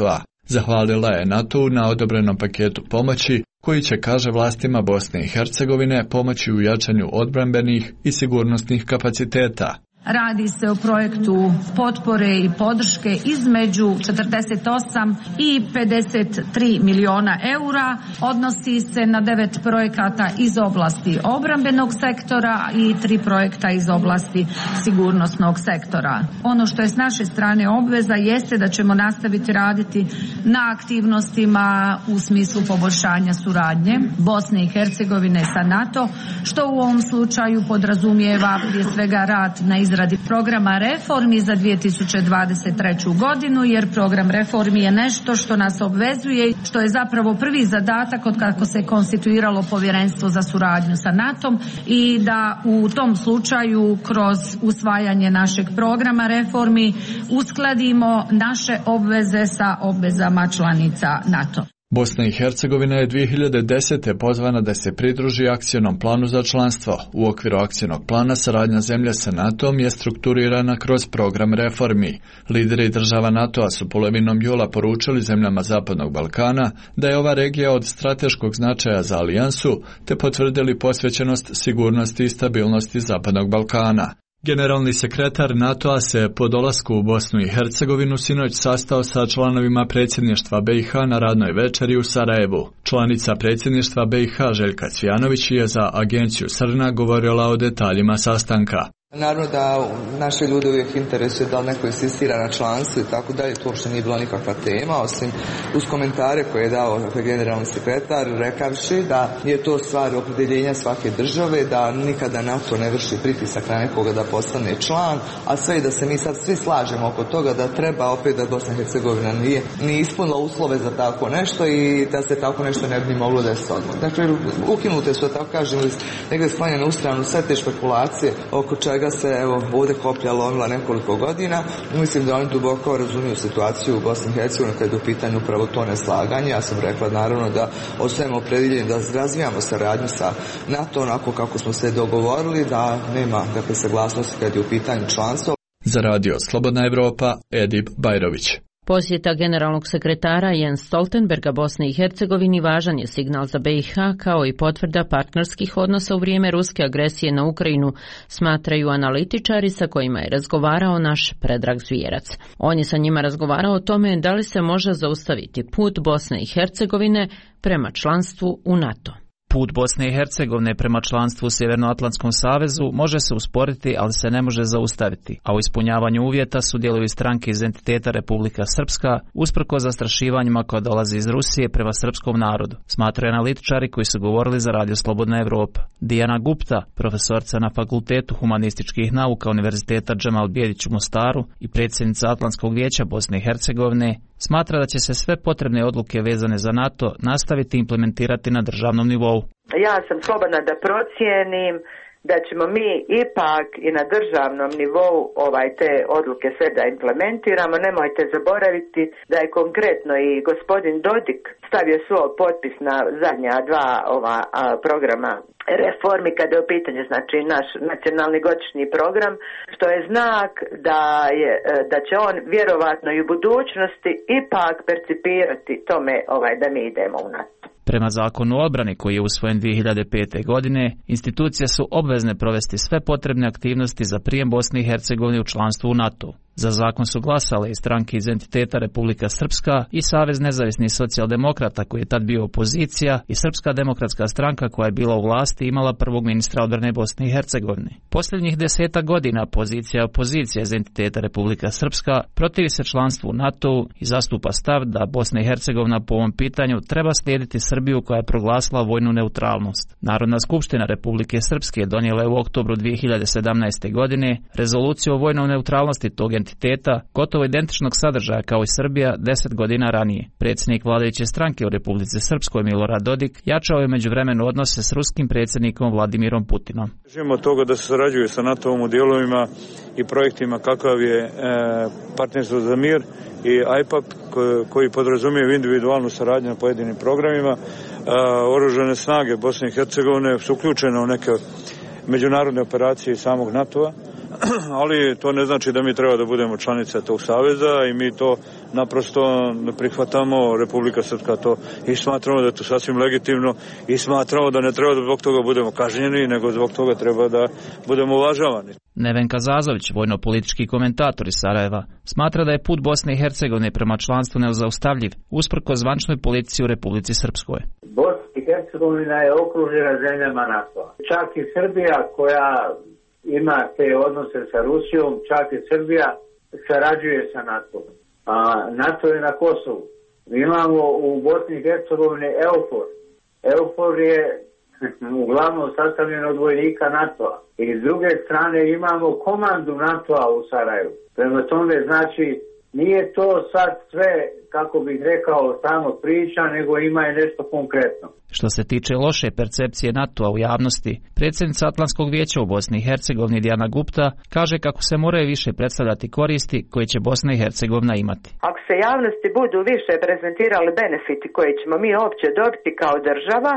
Zahvalila je NATO na odobrenom paketu pomoći, koji će, kaže vlastima Bosne i Hercegovine, pomoći u jačanju odbrambenih i sigurnosnih kapaciteta. Radi se o projektu potpore i podrške između četrdeset osam i pedeset tri miliona eura. Odnosi se na devet projekata iz oblasti obrambenog sektora i tri projekta iz oblasti sigurnosnog sektora. Ono što je s naše strane obveza jeste da ćemo nastaviti raditi na aktivnostima u smislu poboljšanja suradnje Bosne i Hercegovine sa NATO, što u ovom slučaju podrazumijeva prije svega rad na izradi radi programa reformi za dvije tisuće dvadeset treću godinu, jer program reformi je nešto što nas obvezuje, što je zapravo prvi zadatak od kako se konstituiralo povjerenstvo za suradnju sa NATO-om i da u tom slučaju kroz usvajanje našeg programa reformi uskladimo naše obveze sa obvezama članica NATO. Bosna i Hercegovina je dvije hiljade desete. pozvana da se pridruži akcionom planu za članstvo. U okviru akcionog plana saradnja zemlje sa NATO-om je strukturirana kroz program reformi. Lideri država NATO-a su polovinom jula poručili zemljama Zapadnog Balkana da je ova regija od strateškog značaja za alijansu, te potvrdili posvećenost sigurnosti i stabilnosti Zapadnog Balkana. Generalni sekretar NATO-a se po dolasku u Bosnu i Hercegovinu sinoć sastao sa članovima predsjedništva B i H na radnoj večeri u Sarajevu. Članica predsjedništva B i H Željka Cvjanović je za agenciju Srna govorila o detaljima sastanka. Naravno da naše ljude uvijek interesuje da li neko insistira na članstvu i tako dalje, to uopšte nije bila nikakva tema, osim uz komentare koje je dao dakle, generalni sekretar, rekavši da je to stvar opredjeljenja svake države, da nikada NATO ne vrši pritisak na nekoga da postane član, a sve i da se mi sad svi slažemo oko toga da treba opet da Bosna i Hercegovina nije, nije ispunila uslove za tako nešto i da se tako nešto ne bi moglo da se odmah. Dakle, ukinute su, tako kažem, negdje sklanjene u stranu sve te špekulacije oko čega ga se evo ovdje koplja lomila nekoliko godina. Mislim da oni duboko razumiju situaciju u Bosni i Hercegovini kad je u pitanju upravo to neslaganje. Ja sam rekla naravno da ostajemo opredjeljeni da razvijamo saradnju sa NATO onako kako smo se dogovorili, da nema dakle saglasnosti kad je u pitanju članstvo. Za radio Slobodna Evropa, Edip Bajrović. Posjeta generalnog sekretara Jens Stoltenberga Bosne i Hercegovini važan je signal za B i H kao i potvrda partnerskih odnosa u vrijeme ruske agresije na Ukrajinu, smatraju analitičari sa kojima je razgovarao naš Predrag Zvijerac. On je sa njima razgovarao o tome da li se može zaustaviti put Bosne i Hercegovine prema članstvu u NATO. Put Bosne i Hercegovine prema članstvu u Sjevernoatlantskom savezu može se usporiti, ali se ne može zaustaviti, a u ispunjavanju uvjeta sudjeluju stranke iz entiteta Republika Srpska, usprkos zastrašivanjima koja dolazi iz Rusije prema srpskom narodu, smatraju analitičari koji su govorili za Radio Slobodna Evropa. Dijana Gupta, profesorca na Fakultetu humanističkih nauka Univerziteta Džemal Bijedić u Mostaru i predsjednica Atlantskog vijeća Bosne i Hercegovine, smatra da će se sve potrebne odluke vezane za NATO nastaviti implementirati na državnom nivou. Ja sam slobodna da procijenim da ćemo mi ipak i na državnom nivou ovaj te odluke sve da implementiramo. Nemojte zaboraviti da je konkretno i gospodin Dodik stavio svoj potpis na zadnja dva ova a, programa reformi kada je u pitanju znači naš nacionalni godišnji program, što je znak da je da će on vjerovatno i u budućnosti ipak percipirati tome ovaj da mi idemo u NATO. Prema zakonu o obrani koji je usvojen dvije hiljade pete. godine, institucije su obvezne provesti sve potrebne aktivnosti za prijem Bosne i Hercegovine u članstvu u NATO. Za zakon su glasale i stranke iz entiteta Republika Srpska i Savez nezavisnih socijaldemokrata koji je tad bio opozicija i Srpska demokratska stranka koja je bila u vlasti i imala prvog ministra odbrane Bosne i Hercegovine. Posljednjih deseta godina pozicija opozicija iz entiteta Republika Srpska protivi se članstvu u NATO i zastupa stav da Bosna i Hercegovina po ovom pitanju treba slijediti Srbiju koja je proglasila vojnu neutralnost. Narodna skupština Republike Srpske donijela je u oktobru dvije hiljade sedamnaeste. godine rezoluciju o vojnoj neutralnosti tog entiteta, gotovo identičnog sadržaja kao i Srbija deset godina ranije. Predsjednik vladajuće stranke u Republici Srpskoj Milorad Dodik jačao je međuvremenu odnose s ruskim predsjednikom Vladimirom Putinom. Želimo od toga da se sarađuje sa NATO-om u dijelovima i projektima kakav je e, partnerstvo za mir i I P A P koji, koji podrazumijeva individualnu saradnju na pojedinim programima. E, oružane snage Bosne i Hercegovine su uključene u neke međunarodne operacije samog NATO-a. ali to ne znači da mi treba da budemo članice tog saveza i mi to naprosto ne prihvatamo. Republika Srpska to i smatramo da je to sasvim legitimno i smatramo da ne treba da zbog toga budemo kažnjeni, nego zbog toga treba da budemo uvažavani. Nevenka Zazović, vojno-politički komentator iz Sarajeva, smatra da je put Bosne i Hercegovine prema članstvu nezaustavljiv, usprkos zvančnoj politici u Republici Srpskoj. Bosna i Hercegovina je okružena zemljama NATO-a. Čak i Srbija koja ima te odnose sa Rusijom, čak i Srbija sarađuje sa NATO. A NATO je na Kosovu. Mi imamo u Bosni i Hercegovini EUFOR. EUFOR je uglavnom sastavljen od vojnika NATO-a. I s druge strane imamo komandu NATO-a u Sarajevu. Prema tome, znači, nije to sad sve, kako bih rekao, samo priča, nego ima i nešto konkretno. Što se tiče loše percepcije NATO-a u javnosti, predsjednica Atlantskog vijeća u Bosni i Hercegovini Dijana Gupta kaže kako se moraju više predstavljati koristi koje će Bosna i Hercegovina imati. Ako se javnosti budu više prezentirali benefiti koje ćemo mi uopće dobiti kao država,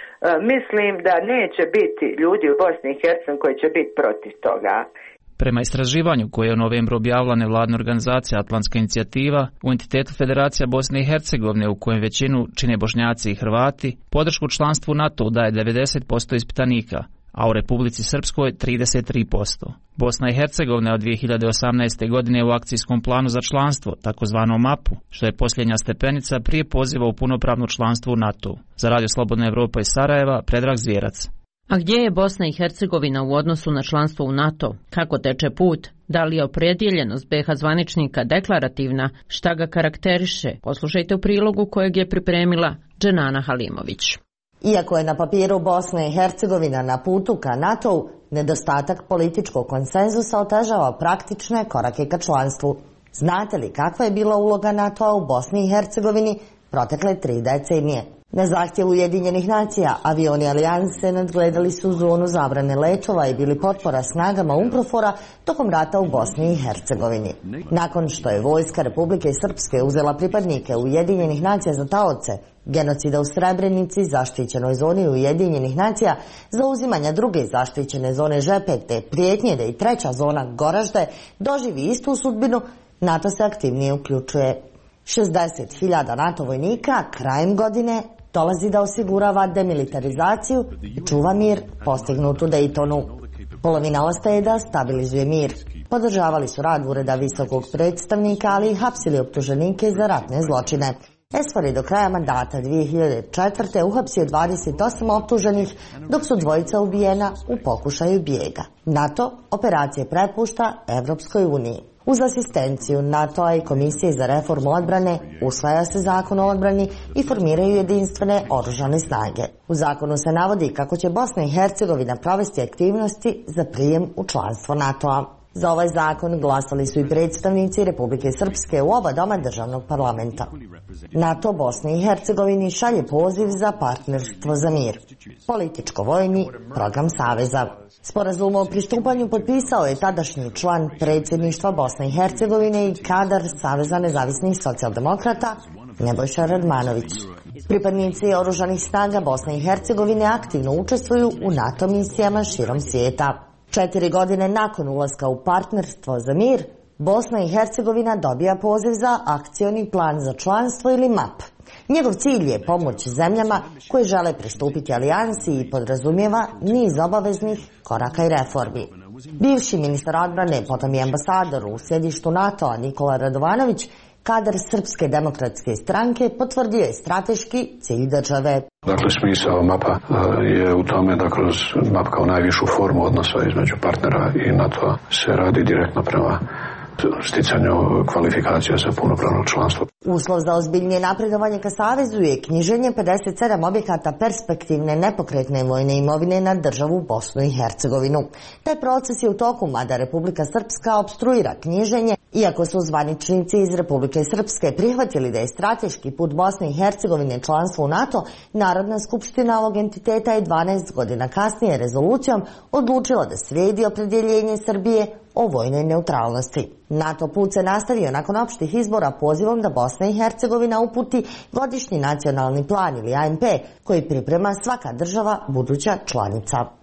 mislim da neće biti ljudi u Bosni i Hercegovini koji će biti protiv toga. Prema istraživanju koje je u novembru objavila nevladna organizacija Atlantska inicijativa, u entitetu Federacija Bosne i Hercegovine, u kojem većinu čine Bošnjaci i Hrvati, podršku članstvu NATO daje devedeset posto ispitanika, a u Republici Srpskoj trideset tri posto. Bosna i Hercegovina je od dvije hiljade osamnaeste. godine u akcijskom planu za članstvo, takozvanom mapu, što je posljednja stepenica prije poziva u punopravno članstvo u NATO. Za Radio Slobodna Evropa iz Sarajeva, Predrag Zvjerac. A gdje je Bosna i Hercegovina u odnosu na članstvo u NATO? Kako teče put? Da li je opredjeljenost be ha zvaničnika deklarativna? Šta ga karakteriše? Poslušajte u prilogu kojeg je pripremila Dženana Halimović. Iako je na papiru Bosna i Hercegovina na putu ka NATO-u, nedostatak političkog konsenzusa otežava praktične korake ka članstvu. Znate li kakva je bila uloga NATO-a u Bosni i Hercegovini protekle tri decenije? Na zahtjev Ujedinjenih nacija, avioni alijanse nadgledali su zonu zabrane letova i bili potpora snagama UNPROFOR-a tokom rata u Bosni i Hercegovini. Nakon što je vojska Republike Srpske uzela pripadnike Ujedinjenih nacija za taoce, genocida u Srebrenici, zaštićenoj zoni Ujedinjenih nacija, zauzimanja druge zaštićene zone Žepe te prijetnje da i treća zona Goražde doživi istu sudbinu, NATO se aktivnije uključuje. šezdeset hiljada NATO vojnika krajem godine dolazi da osigurava demilitarizaciju i čuva mir postignut u Dejtonu. Polovina ostaje da stabilizuje mir. Podržavali su rad ureda visokog predstavnika, ali i hapsili optuženike za ratne zločine. ESFOR je do kraja mandata dvije hiljade četvrte. uhapsio dvadeset osam optuženih, dok su dvojica ubijena u pokušaju bijega. NATO operacije prepušta Evropskoj uniji. Uz asistenciju NATO-a i Komisije za reformu odbrane usvaja se zakon o odbrani i formiraju jedinstvene oružane snage. U zakonu se navodi kako će Bosna i Hercegovina provesti aktivnosti za prijem u članstvo NATO-a. Za ovaj zakon glasali su i predstavnici Republike Srpske u oba doma državnog parlamenta. NATO Bosni i Hercegovini šalje poziv za partnerstvo za mir, političko-vojni program Saveza. Sporazum o pristupanju potpisao je tadašnji član predsjedništva Bosne i Hercegovine i kadar Saveza nezavisnih socijaldemokrata Nebojša Radmanović. Pripadnici oružanih snaga Bosne i Hercegovine aktivno učestvuju u NATO misijama širom svijeta. Četiri godine nakon ulaska u partnerstvo za mir, Bosna i Hercegovina dobija poziv za akcioni plan za članstvo ili map. Njegov cilj je pomoć zemljama koje žele pristupiti alijansi i podrazumijeva niz obaveznih koraka i reformi. Bivši ministar odbrane, potom i ambasador u sjedištu NATO-a Nikola Radovanović, kadar Srpske demokratske stranke, potvrdio je strateški cilj države. Dakle, smisao mapa je u tome da kroz map kao najvišu formu odnosa između partnera i NATO-a se radi direktno prema sticanju kvalifikacija za punopravno članstvo. Uslov za ozbiljnije napredovanje ka Savezu je knjiženje pedeset sedam objekata perspektivne nepokretne vojne imovine na državu Bosnu i Hercegovinu. Taj proces je u toku, mada Republika Srpska opstruira knjiženje, iako su zvaničnici iz Republike Srpske prihvatili da je strateški put Bosne i Hercegovine članstvo u NATO, Narodna skupština ovog entiteta je dvanaest godina kasnije rezolucijom odlučila da slijedi opredjeljenje Srbije o vojnoj neutralnosti. NATO put se nastavio nakon opštih izbora pozivom da Bosna i Hercegovina uputi godišnji nacionalni plan ili A N P koji priprema svaka država buduća članica.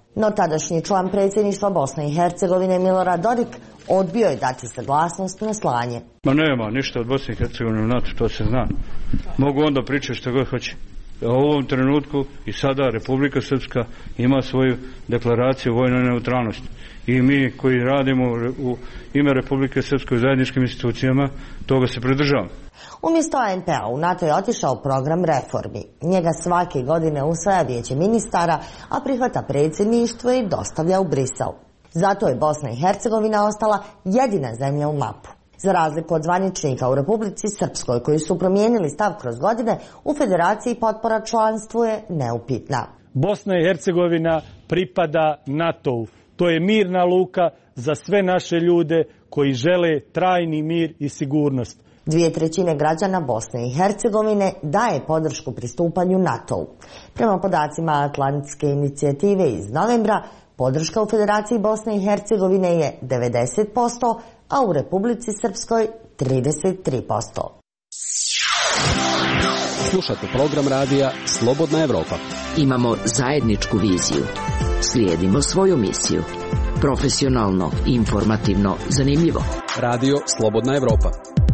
No tadašnji član predsjedništva Bosne i Hercegovine Milorad Dodik odbio je dati saglasnost na slanje. Ma nema ništa od Bosne i Hercegovine u NATO, to se zna. Mogu onda pričati što god hoće. U ovom trenutku i sada Republika Srpska ima svoju deklaraciju o vojnoj neutralnosti. I mi koji radimo u ime Republike Srpske u zajedničkim institucijama, toga se pridržavamo. Umjesto A N P-a u NATO je otišao program reformi. Njega svake godine usvaja vijeće ministara, a prihvata predsjedništvo i dostavlja u Brisel. Zato je Bosna i Hercegovina ostala jedina zemlja u mapu. Za razliku od zvaničnika u Republici Srpskoj koji su promijenili stav kroz godine, u Federaciji potpora članstvu je neupitna. Bosna i Hercegovina pripada NATO-u. To je mirna luka za sve naše ljude koji žele trajni mir i sigurnost. Dvije trećine građana Bosne i Hercegovine daje podršku pristupanju NATO-u. Prema podacima Atlantske inicijative iz novembra, podrška u Federaciji Bosne i Hercegovine je devedeset posto, a u Republici Srpskoj trideset tri posto. Slušate program radija Slobodna Evropa. Imamo zajedničku viziju. Slijedimo svoju misiju. Profesionalno, informativno, zanimljivo. Radio Slobodna Evropa.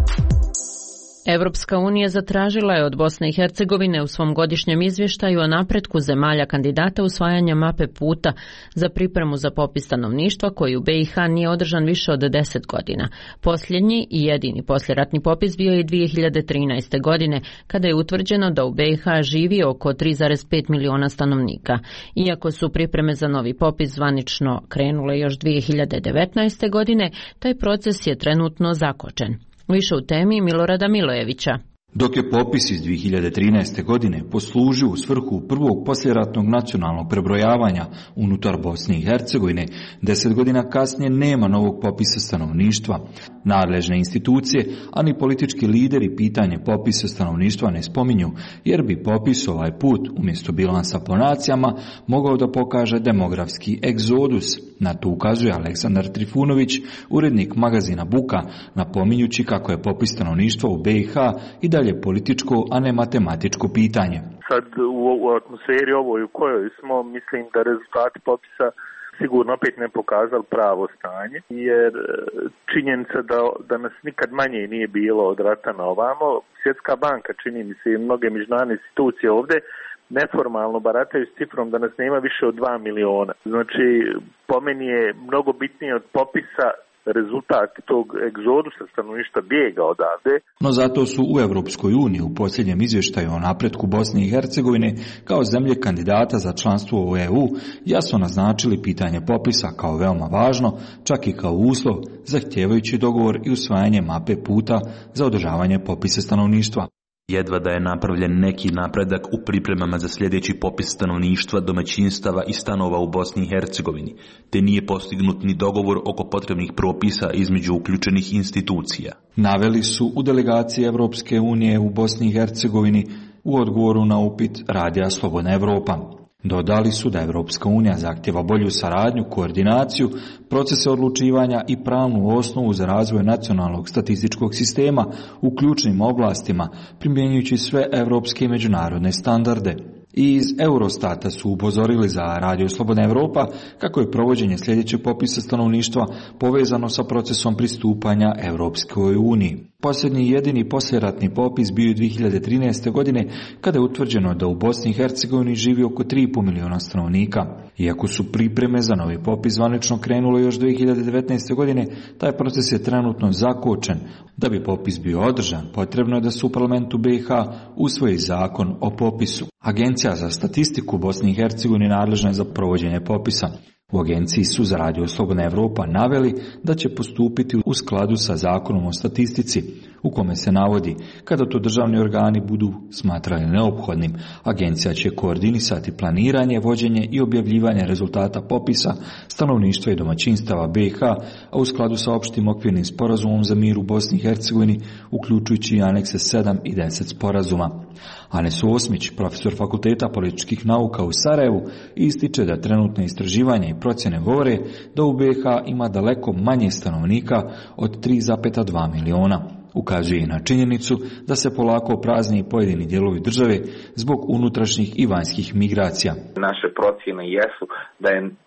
Evropska unija zatražila je od Bosne i Hercegovine u svom godišnjem izvještaju o napretku zemalja kandidata usvajanja mape puta za pripremu za popis stanovništva koji u B i H nije održan više od deset godina. Posljednji i jedini posljeratni popis bio je dvije hiljade trinaeste. godine, kada je utvrđeno da u B i H živi oko tri zarez pet miliona stanovnika. Iako su pripreme za novi popis zvanično krenule još dvije hiljade devetnaeste. godine, taj proces je trenutno zakočen. Više u temi Milorada Milojevića. Dok je popis iz dvije hiljade trinaeste. godine poslužio u svrhu prvog posljeratnog nacionalnog prebrojavanja unutar Bosne i Hercegovine, deset godina kasnije nema novog popisa stanovništva. Nadležne institucije, a ni politički lideri pitanje popisa stanovništva ne spominju, jer bi popis ovaj put, umjesto bilansa po nacijama, mogao da pokaže demografski egzodus. Na to ukazuje Aleksandar Trifunović, urednik magazina Buka, napominjući kako je popis stanovništva u B i H i dalje političko, a ne matematičko pitanje. Sad u, u atmosferi ovoj u kojoj smo, mislim da rezultati popisa sigurno opet ne pokazali pravo stanje, jer činjenica da, da nas nikad manje nije bilo od rata na ovamo. Svjetska banka, čini mi se, i mnoge međunarodne institucije ovdje neformalno barataju s cifrom da nas nema više od dva miliona. Znači, po meni je mnogo bitnije od popisa rezultat tog egzodusa stanovništva bijega odavde. No zato su u Europskoj uniji u posljednjem izvještaju o napretku Bosne i Hercegovine kao zemlje kandidata za članstvo u E U jasno naznačili pitanje popisa kao veoma važno, čak i kao uslov, zahtijevajući dogovor i usvajanje mape puta za održavanje popisa stanovništva. Jedva da je napravljen neki napredak u pripremama za sljedeći popis stanovništva, domaćinstava i stanova u Bosni i Hercegovini, te nije postignut ni dogovor oko potrebnih propisa između uključenih institucija. Naveli su u delegaciji Evropske unije u Bosni i Hercegovini u odgovoru na upit Radija Slobodna Evropa. Dodali su da Evropska unija zahtjeva bolju saradnju, koordinaciju, procese odlučivanja i pravnu osnovu za razvoj nacionalnog statističkog sistema u ključnim oblastima, primjenjujući sve evropske i međunarodne standarde. I iz Eurostata su upozorili za Radio Slobodna Evropa kako je provođenje sljedećeg popisa stanovništva povezano sa procesom pristupanja Europskoj uniji. Posljednji jedini poslijeratni popis bio je dvije hiljade trinaeste. godine kada je utvrđeno da u Bosni i Hercegovini živi oko tri i pol miliona stanovnika. Iako su pripreme za novi popis zvanično krenulo još dvije hiljade devetnaeste. godine, taj proces je trenutno zakočen. Da bi popis bio održan, potrebno je da su u parlamentu B i H usvoji zakon o popisu. Agencija za statistiku Bosne i Hercegovine nadležna je za provođenje popisa. U agenciji su za Radio Slobodna Evropa naveli da će postupiti u skladu sa zakonom o statistici, u kome se navodi kada to državni organi budu smatrali neophodnim. Agencija će koordinisati planiranje, vođenje i objavljivanje rezultata popisa stanovništva i domaćinstava B i H, a u skladu sa opštim okvirnim sporazumom za mir u Bosni i Hercegovini, uključujući i anekse sedam i deset sporazuma. Anes Osmić, profesor Fakulteta političkih nauka u Sarajevu, ističe da trenutne istraživanja i procjene govore da u B i H ima daleko manje stanovnika od tri zarez dva miliona. Ukazuje i na činjenicu da se polako prazni pojedini dijelovi države zbog unutrašnjih i vanjskih migracija. Naše procjene jesu da je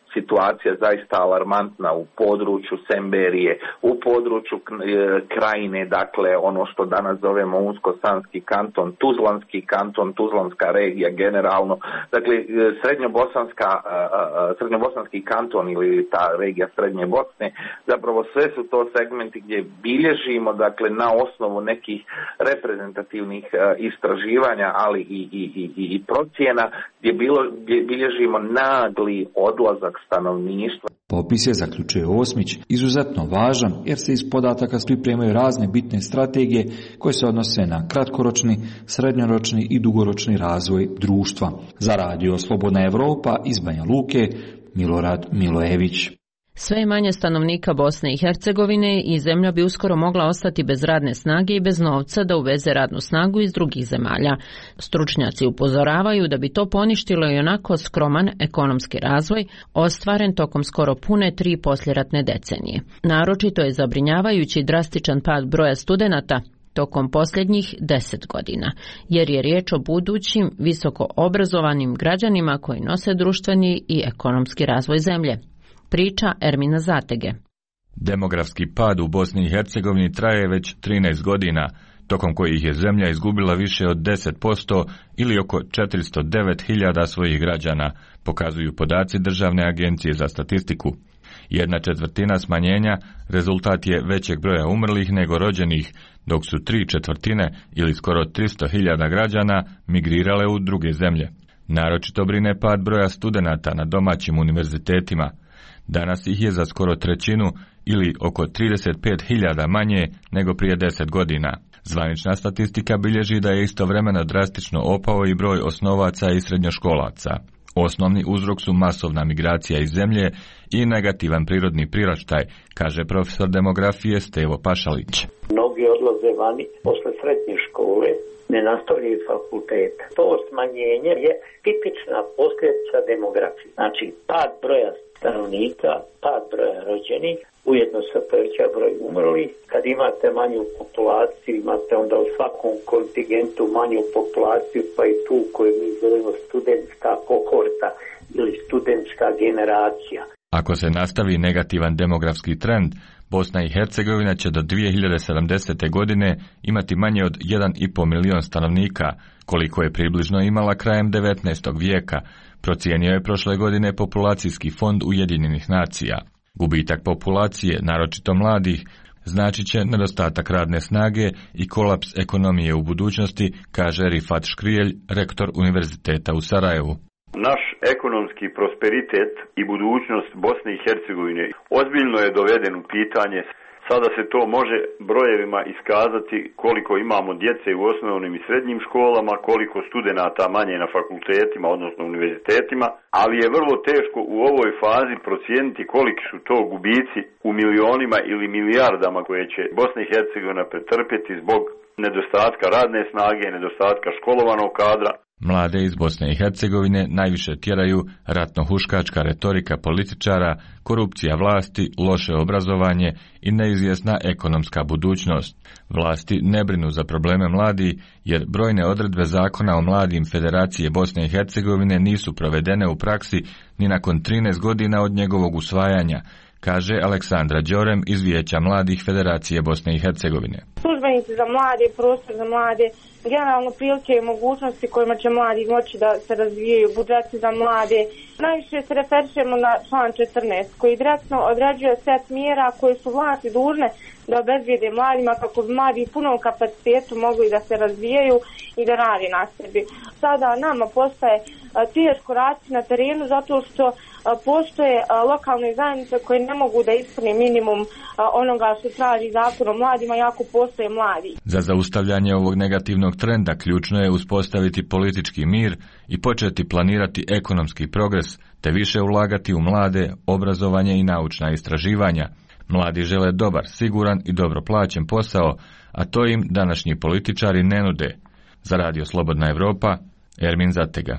situacija zaista alarmantna u području Semberije, u području Krajine, dakle ono što danas zovemo Unsko-Sanski kanton, Tuzlanski kanton, Tuzlanska regija generalno, dakle srednjobosanska, srednjobosanski kanton ili ta regija Srednje Bosne, zapravo sve su to segmenti gdje bilježimo, dakle na osnovu nekih reprezentativnih istraživanja, ali i, i, i, i procjena gdje, bilo, gdje bilježimo nagli odlazak stanovništva. Popis je, zaključuje Osmić, izuzetno važan jer se iz podataka pripremaju razne bitne strategije koje se odnose na kratkoročni, srednjoročni i dugoročni razvoj društva. Za radio Slobodna Evropa iz Banja Luke, Milorad Milojević. Sve manje stanovnika Bosne i Hercegovine i zemlja bi uskoro mogla ostati bez radne snage i bez novca da uveze radnu snagu iz drugih zemalja. Stručnjaci upozoravaju da bi to poništilo i onako skroman ekonomski razvoj ostvaren tokom skoro pune tri posljeratne decenije. Naročito je zabrinjavajući drastičan pad broja studenata tokom posljednjih deset godina, jer je riječ o budućim visoko obrazovanim građanima koji nose društveni i ekonomski razvoj zemlje. Priča Ermina Zatege. Demografski pad u Bosni i Hercegovini traje već trinaest godina, tokom kojih je zemlja izgubila više od deset posto ili oko četiristo devet hiljada svojih građana, pokazuju podaci Državne agencije za statistiku. Jedna četvrtina smanjenja rezultat je većeg broja umrlih nego rođenih, dok su tri četvrtine ili skoro tristo hiljada građana migrirale u druge zemlje. Naročito brine pad broja studenata na domaćim univerzitetima. Danas ih je za skoro trećinu ili oko trideset pet hiljada manje nego prije deset godina. Zvanična statistika bilježi da je istovremeno drastično opao i broj osnovaca i srednjoškolaca. Osnovni uzrok su masovna migracija iz zemlje i negativan prirodni priraštaj, kaže profesor demografije Stevo Pašalić. Mnogi odlaze vani posle srednje škole, ne nastavljaju fakultet. To smanjenje je tipična posljedica demografije. Znači, pad broja stanovnika, pad broja rođenih, ujedno se poveća broj umrlih. Kad imate manju populaciju, imate onda u svakom kontingentu manju populaciju, pa i tu koju mi zovemo studentska kohorta ili studentska generacija. Ako se nastavi negativan demografski trend, Bosna i Hercegovina će do dvije hiljade sedamdesete. godine imati manje od jedan i pol milion stanovnika, koliko je približno imala krajem devetnaestog vijeka, procijenio je prošle godine Populacijski fond Ujedinjenih nacija. Gubitak populacije, naročito mladih, znači će nedostatak radne snage i kolaps ekonomije u budućnosti, kaže Rifat Škrijelj, rektor Univerziteta u Sarajevu. Naš ekonomski prosperitet i budućnost Bosne i Hercegovine ozbiljno je doveden u pitanje. Sada se to može brojevima iskazati koliko imamo djece u osnovnim i srednjim školama, koliko studenata manje na fakultetima, odnosno univerzitetima, ali je vrlo teško u ovoj fazi procijeniti koliki su to gubici u milionima ili milijardama koje će Bosna i Hercegovina pretrpjeti zbog nedostatka radne snage, nedostatka školovanog kadra. Mlade iz Bosne i Hercegovine najviše tjeraju ratno-huškačka retorika političara, korupcija vlasti, loše obrazovanje i neizvjesna ekonomska budućnost. Vlasti ne brinu za probleme mladih, jer brojne odredbe zakona o mladim Federacije Bosne i Hercegovine nisu provedene u praksi ni nakon trinaest godina od njegovog usvajanja, kaže Aleksandra Đorem iz Vijeća mladih Federacije Bosne i Hercegovine. Službenici za mlade, prostor za mlade, generalno prilike i mogućnosti kojima će mladi moći da se razvijaju, budžeti za mlade. Najviše se referišemo na član četrnaest koji direktno određuje set mjera koje su vlasti dužne da obezbijede mladima kako bi mladi u punom kapacitetu mogli da se razvijaju i da radi na sebi. Sada nama postaje teško raditi na terenu zato što postoje lokalne zajednice koje ne mogu da ispune minimum onoga što traži zakon o mladima, jako postoje mladi. Za zaustavljanje ovog negativnog trenda ključno je uspostaviti politički mir i početi planirati ekonomski progres, te više ulagati u mlade, obrazovanje i naučna istraživanja. Mladi žele dobar, siguran i dobro plaćen posao, a to im današnji političari ne nude. Za Radio Slobodna Evropa, Ermin Zatega.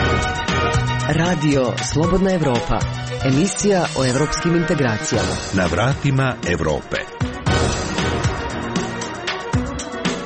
Radio Slobodna Evropa, emisija o evropskim integracijama. Na vratima Evrope.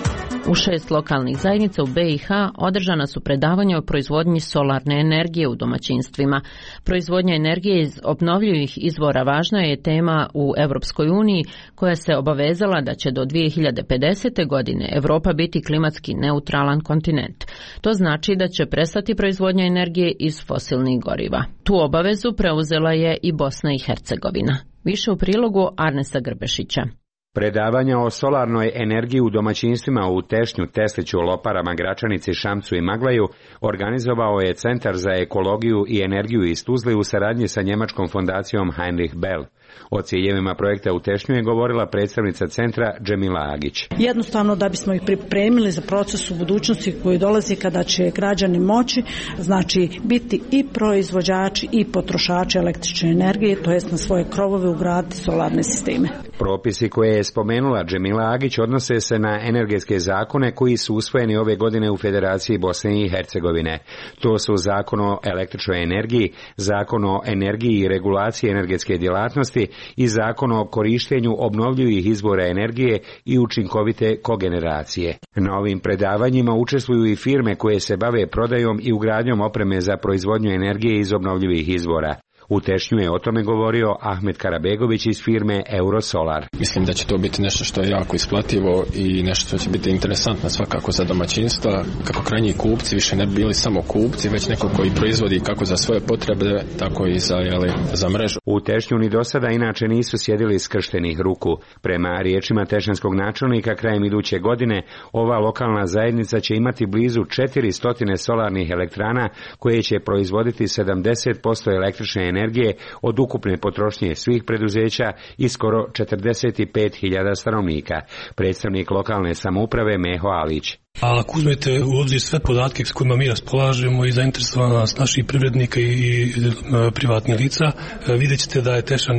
U šest lokalnih zajednica u B i H održana su predavanja o proizvodnji solarne energije u domaćinstvima. Proizvodnja energije iz obnovljivih izvora važna je tema u Europskoj uniji, koja se obavezala da će do dvije hiljade pedesete. godine Europa biti klimatski neutralan kontinent. To znači da će prestati proizvodnja energije iz fosilnih goriva. Tu obavezu preuzela je i Bosna i Hercegovina. Više u prilogu Arnesa Grbešića. Predavanja o solarnoj energiji u domaćinstvima u Tešnju, Tesliću, Loparama, Gračanici, Šamcu i Maglaju organizovao je Centar za ekologiju i energiju iz Tuzle u saradnji sa njemačkom fondacijom Heinrich Bell. O ciljevima projekta u Tešnju je govorila predstavnica centra Džemila Agić. Jednostavno da bismo ih pripremili za proces u budućnosti koji dolazi kada će građani moći, znači biti i proizvođači i potrošači električne energije, to jest na svoje krovove ugraditi solarne sisteme. Propisi koje je spomenula Džemila Agić odnose se na energetske zakone koji su usvojeni ove godine u Federaciji Bosne i Hercegovine. To su Zakon o električnoj energiji, Zakon o energiji i regulaciji energetske djelatnosti i Zakon o korištenju obnovljivih izvora energije i učinkovite kogeneracije. Na ovim predavanjima učestvuju i firme koje se bave prodajom i ugradnjom opreme za proizvodnju energije iz obnovljivih izvora. U Tešnju je o tome govorio Ahmet Karabegović iz firme Eurosolar. Mislim da će to biti nešto što je jako isplativo i nešto što će biti interesantno svakako za domaćinstva, kako krajnji kupci više ne bi bili samo kupci, već neko koji proizvodi kako za svoje potrebe, tako i za, jeli, za mrežu. U Tešnju ni do sada inače nisu sjedili skrštenih ruku. Prema riječima tešnjanskog načelnika, krajem iduće godine ova lokalna zajednica će imati blizu četiristo solarnih elektrana koje će proizvoditi sedamdeset posto električne energije energije od ukupne potrošnje svih preduzeća i skoro četrdeset pet hiljada stanovnika. Predstavnik lokalne samouprave Meho Alić. A ako uzmete u obzir sve podatke s kojima mi raspolažemo i zainteresovanost naših privrednika i privatnih lica, vidjet ćete da je Tešan,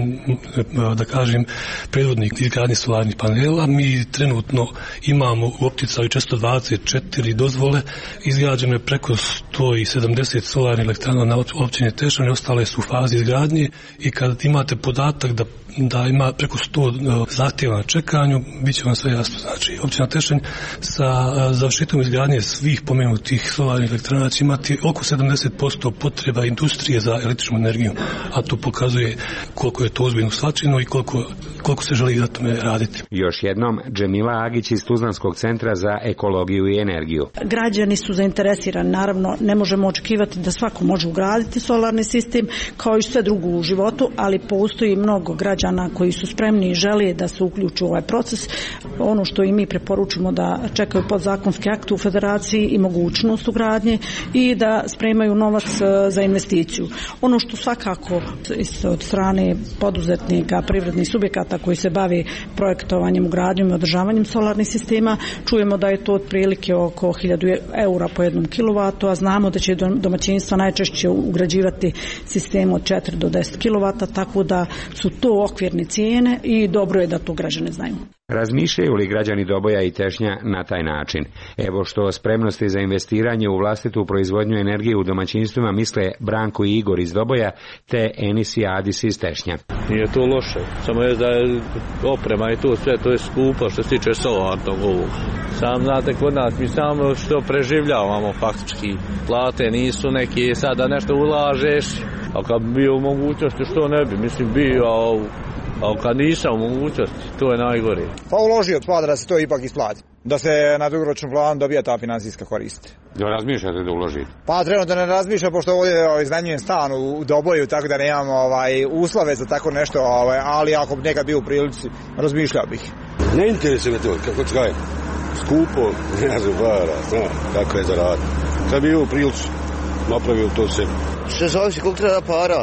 da kažem, predvodnik izgradnje solarnih panela. Mi trenutno imamo u opticaju četiristo dvadeset četiri dozvole, izgrađeno je preko sto sedamdeset solarnih elektrana na općini Tešan i ostale su u fazi izgradnje i kad imate podatak da da ima preko sto zahtjeva na čekanju, bit će vam sve jasno. Znači, općina Tešanj sa završetkom izgradnje svih pomenutih solarnih elektrana će imati oko sedamdeset posto potreba industrije za električnu energiju, a to pokazuje koliko je to ozbiljno shvaćeno i koliko, koliko se želi na tome raditi. Još jednom, Džemila Agić iz Tuzlanskog centra za ekologiju i energiju. Građani su zainteresirani, naravno ne možemo očekivati da svako može ugraditi solarni sistem kao i sve drugo u životu, ali postoji mnogo građana koji su spremni i žele da se uključu u ovaj proces. Ono što i mi preporučimo da čekaju podzakonski akt u federaciji i mogućnost ugradnje i da spremaju novac za investiciju. Ono što svakako od strane poduzetnika, privrednih subjekata koji se bave projektovanjem, ugradnjom i održavanjem solarnih sistema, čujemo da je to otprilike oko hiljadu eura po jednom kilovatu, a znamo da će domaćinstva najčešće ugrađivati sistem od četiri do deset kilovata, tako da su to okvirne cijene i dobro je da to građani znaju. Razmišljaju li građani Doboja i Tešnja na taj način? Evo što o spremnosti za investiranje u vlastitu proizvodnju energije u domaćinstvima misle Branko i Igor iz Doboja te Enis i Adis iz Tešnja. Nije to loše, samo je da je oprema i to sve, to je skupo što se tiče solarnog ovog. Sam znate, kod nas mi samo što preživljavamo faktički. Plate nisu neki, sada nešto ulažeš, a kad bi bio u mogućnosti što ne bi, mislim bio, a a kad nisam u mogućnosti, to je najgore. Pa uložio spada da se to ipak isplati, da se na dugoročnom planu dobija ta financijska korist. Da razmišljate da uložite? Pa trenutno ne razmišljam, pošto ovdje iznajmljujem stan u Doboju, tako da nemamo ovaj, uslove za tako nešto, ovaj, ali ako bi nekad bio u prilici, razmišljao bih. Ne interesuje me to, kako traje. Skupo, ne znam, para, zna, kako je za rad. Kad bi bio u prilici, napravio to se. Što zavisi koliko treba para.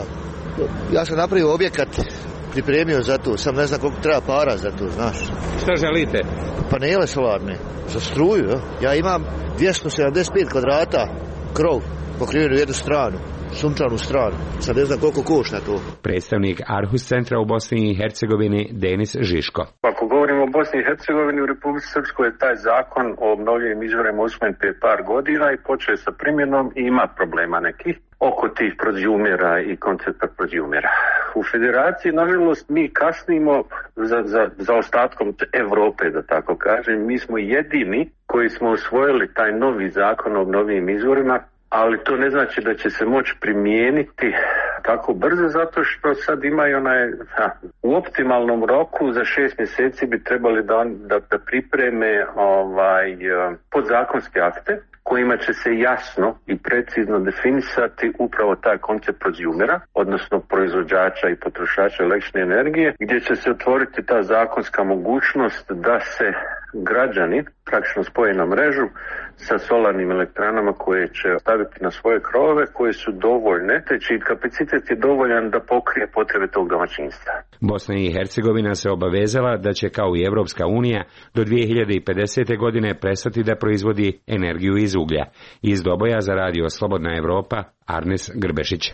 Ja sam napravio objekat, pripremio za to, sam ne znam koliko treba para za to, znaš. Šta želite? Panele solarne, za struju, ja, ja imam dvjesto sedamdeset pet kvadrata krov, pokriven u jednu stranu, sunčanu stranu, sad ne znam koliko košta to. Predstavnik Arhus centra u Bosni i Hercegovini Denis Žiško. Ako govorimo o Bosni i Hercegovini, u Republici Srpskoj je taj zakon o obnovljivim izvorima usvojen prije par godina i počeo sa primjenom i ima problema nekih oko tih prozjumera i koncepta prozjumera. U federaciji, nažalost, mi kasnimo za, za, za ostatkom Evrope, da tako kažem. Mi smo jedini koji smo usvojili taj novi zakon o obnovljivim izvorima, ali to ne znači da će se moći primijeniti tako brzo, zato što sad imaju onaj, ha, u optimalnom roku za šest mjeseci bi trebali da, da, da pripreme ovaj, podzakonske akte kojima će se jasno i precizno definisati upravo taj koncept prozjumera, odnosno proizvođača i potrošača električne energije, gdje će se otvoriti ta zakonska mogućnost da se građani praktično spoje na mrežu sa solarnim elektranama koje će staviti na svoje krovove, koje su dovoljne, te čiji kapacitet je dovoljan da pokrije potrebe tog domaćinstva. Bosna i Hercegovina se obavezala da će kao i Evropska unija do dvije hiljade pedesete. godine prestati da proizvodi energiju iz uglja. Iz Doboja za radio Slobodna Evropa, Arnes Grbešić.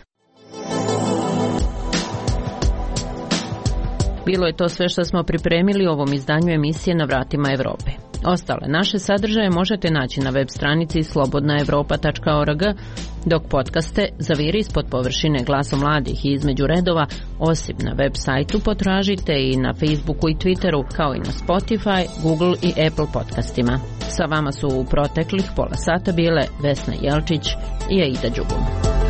Bilo je to sve što smo pripremili u ovom izdanju emisije Na vratima Evrope. Ostale naše sadržaje možete naći na web stranici slobodna evropa tačka org, dok podcaste Zaviri ispod površine Glasom mladih i Između redova, osim na web sajtu, potražite i na Facebooku i Twitteru, kao i na Spotify, Google i Apple podcastima. Sa vama su u proteklih pola sata bile Vesna Jelčić i Aida Đugum.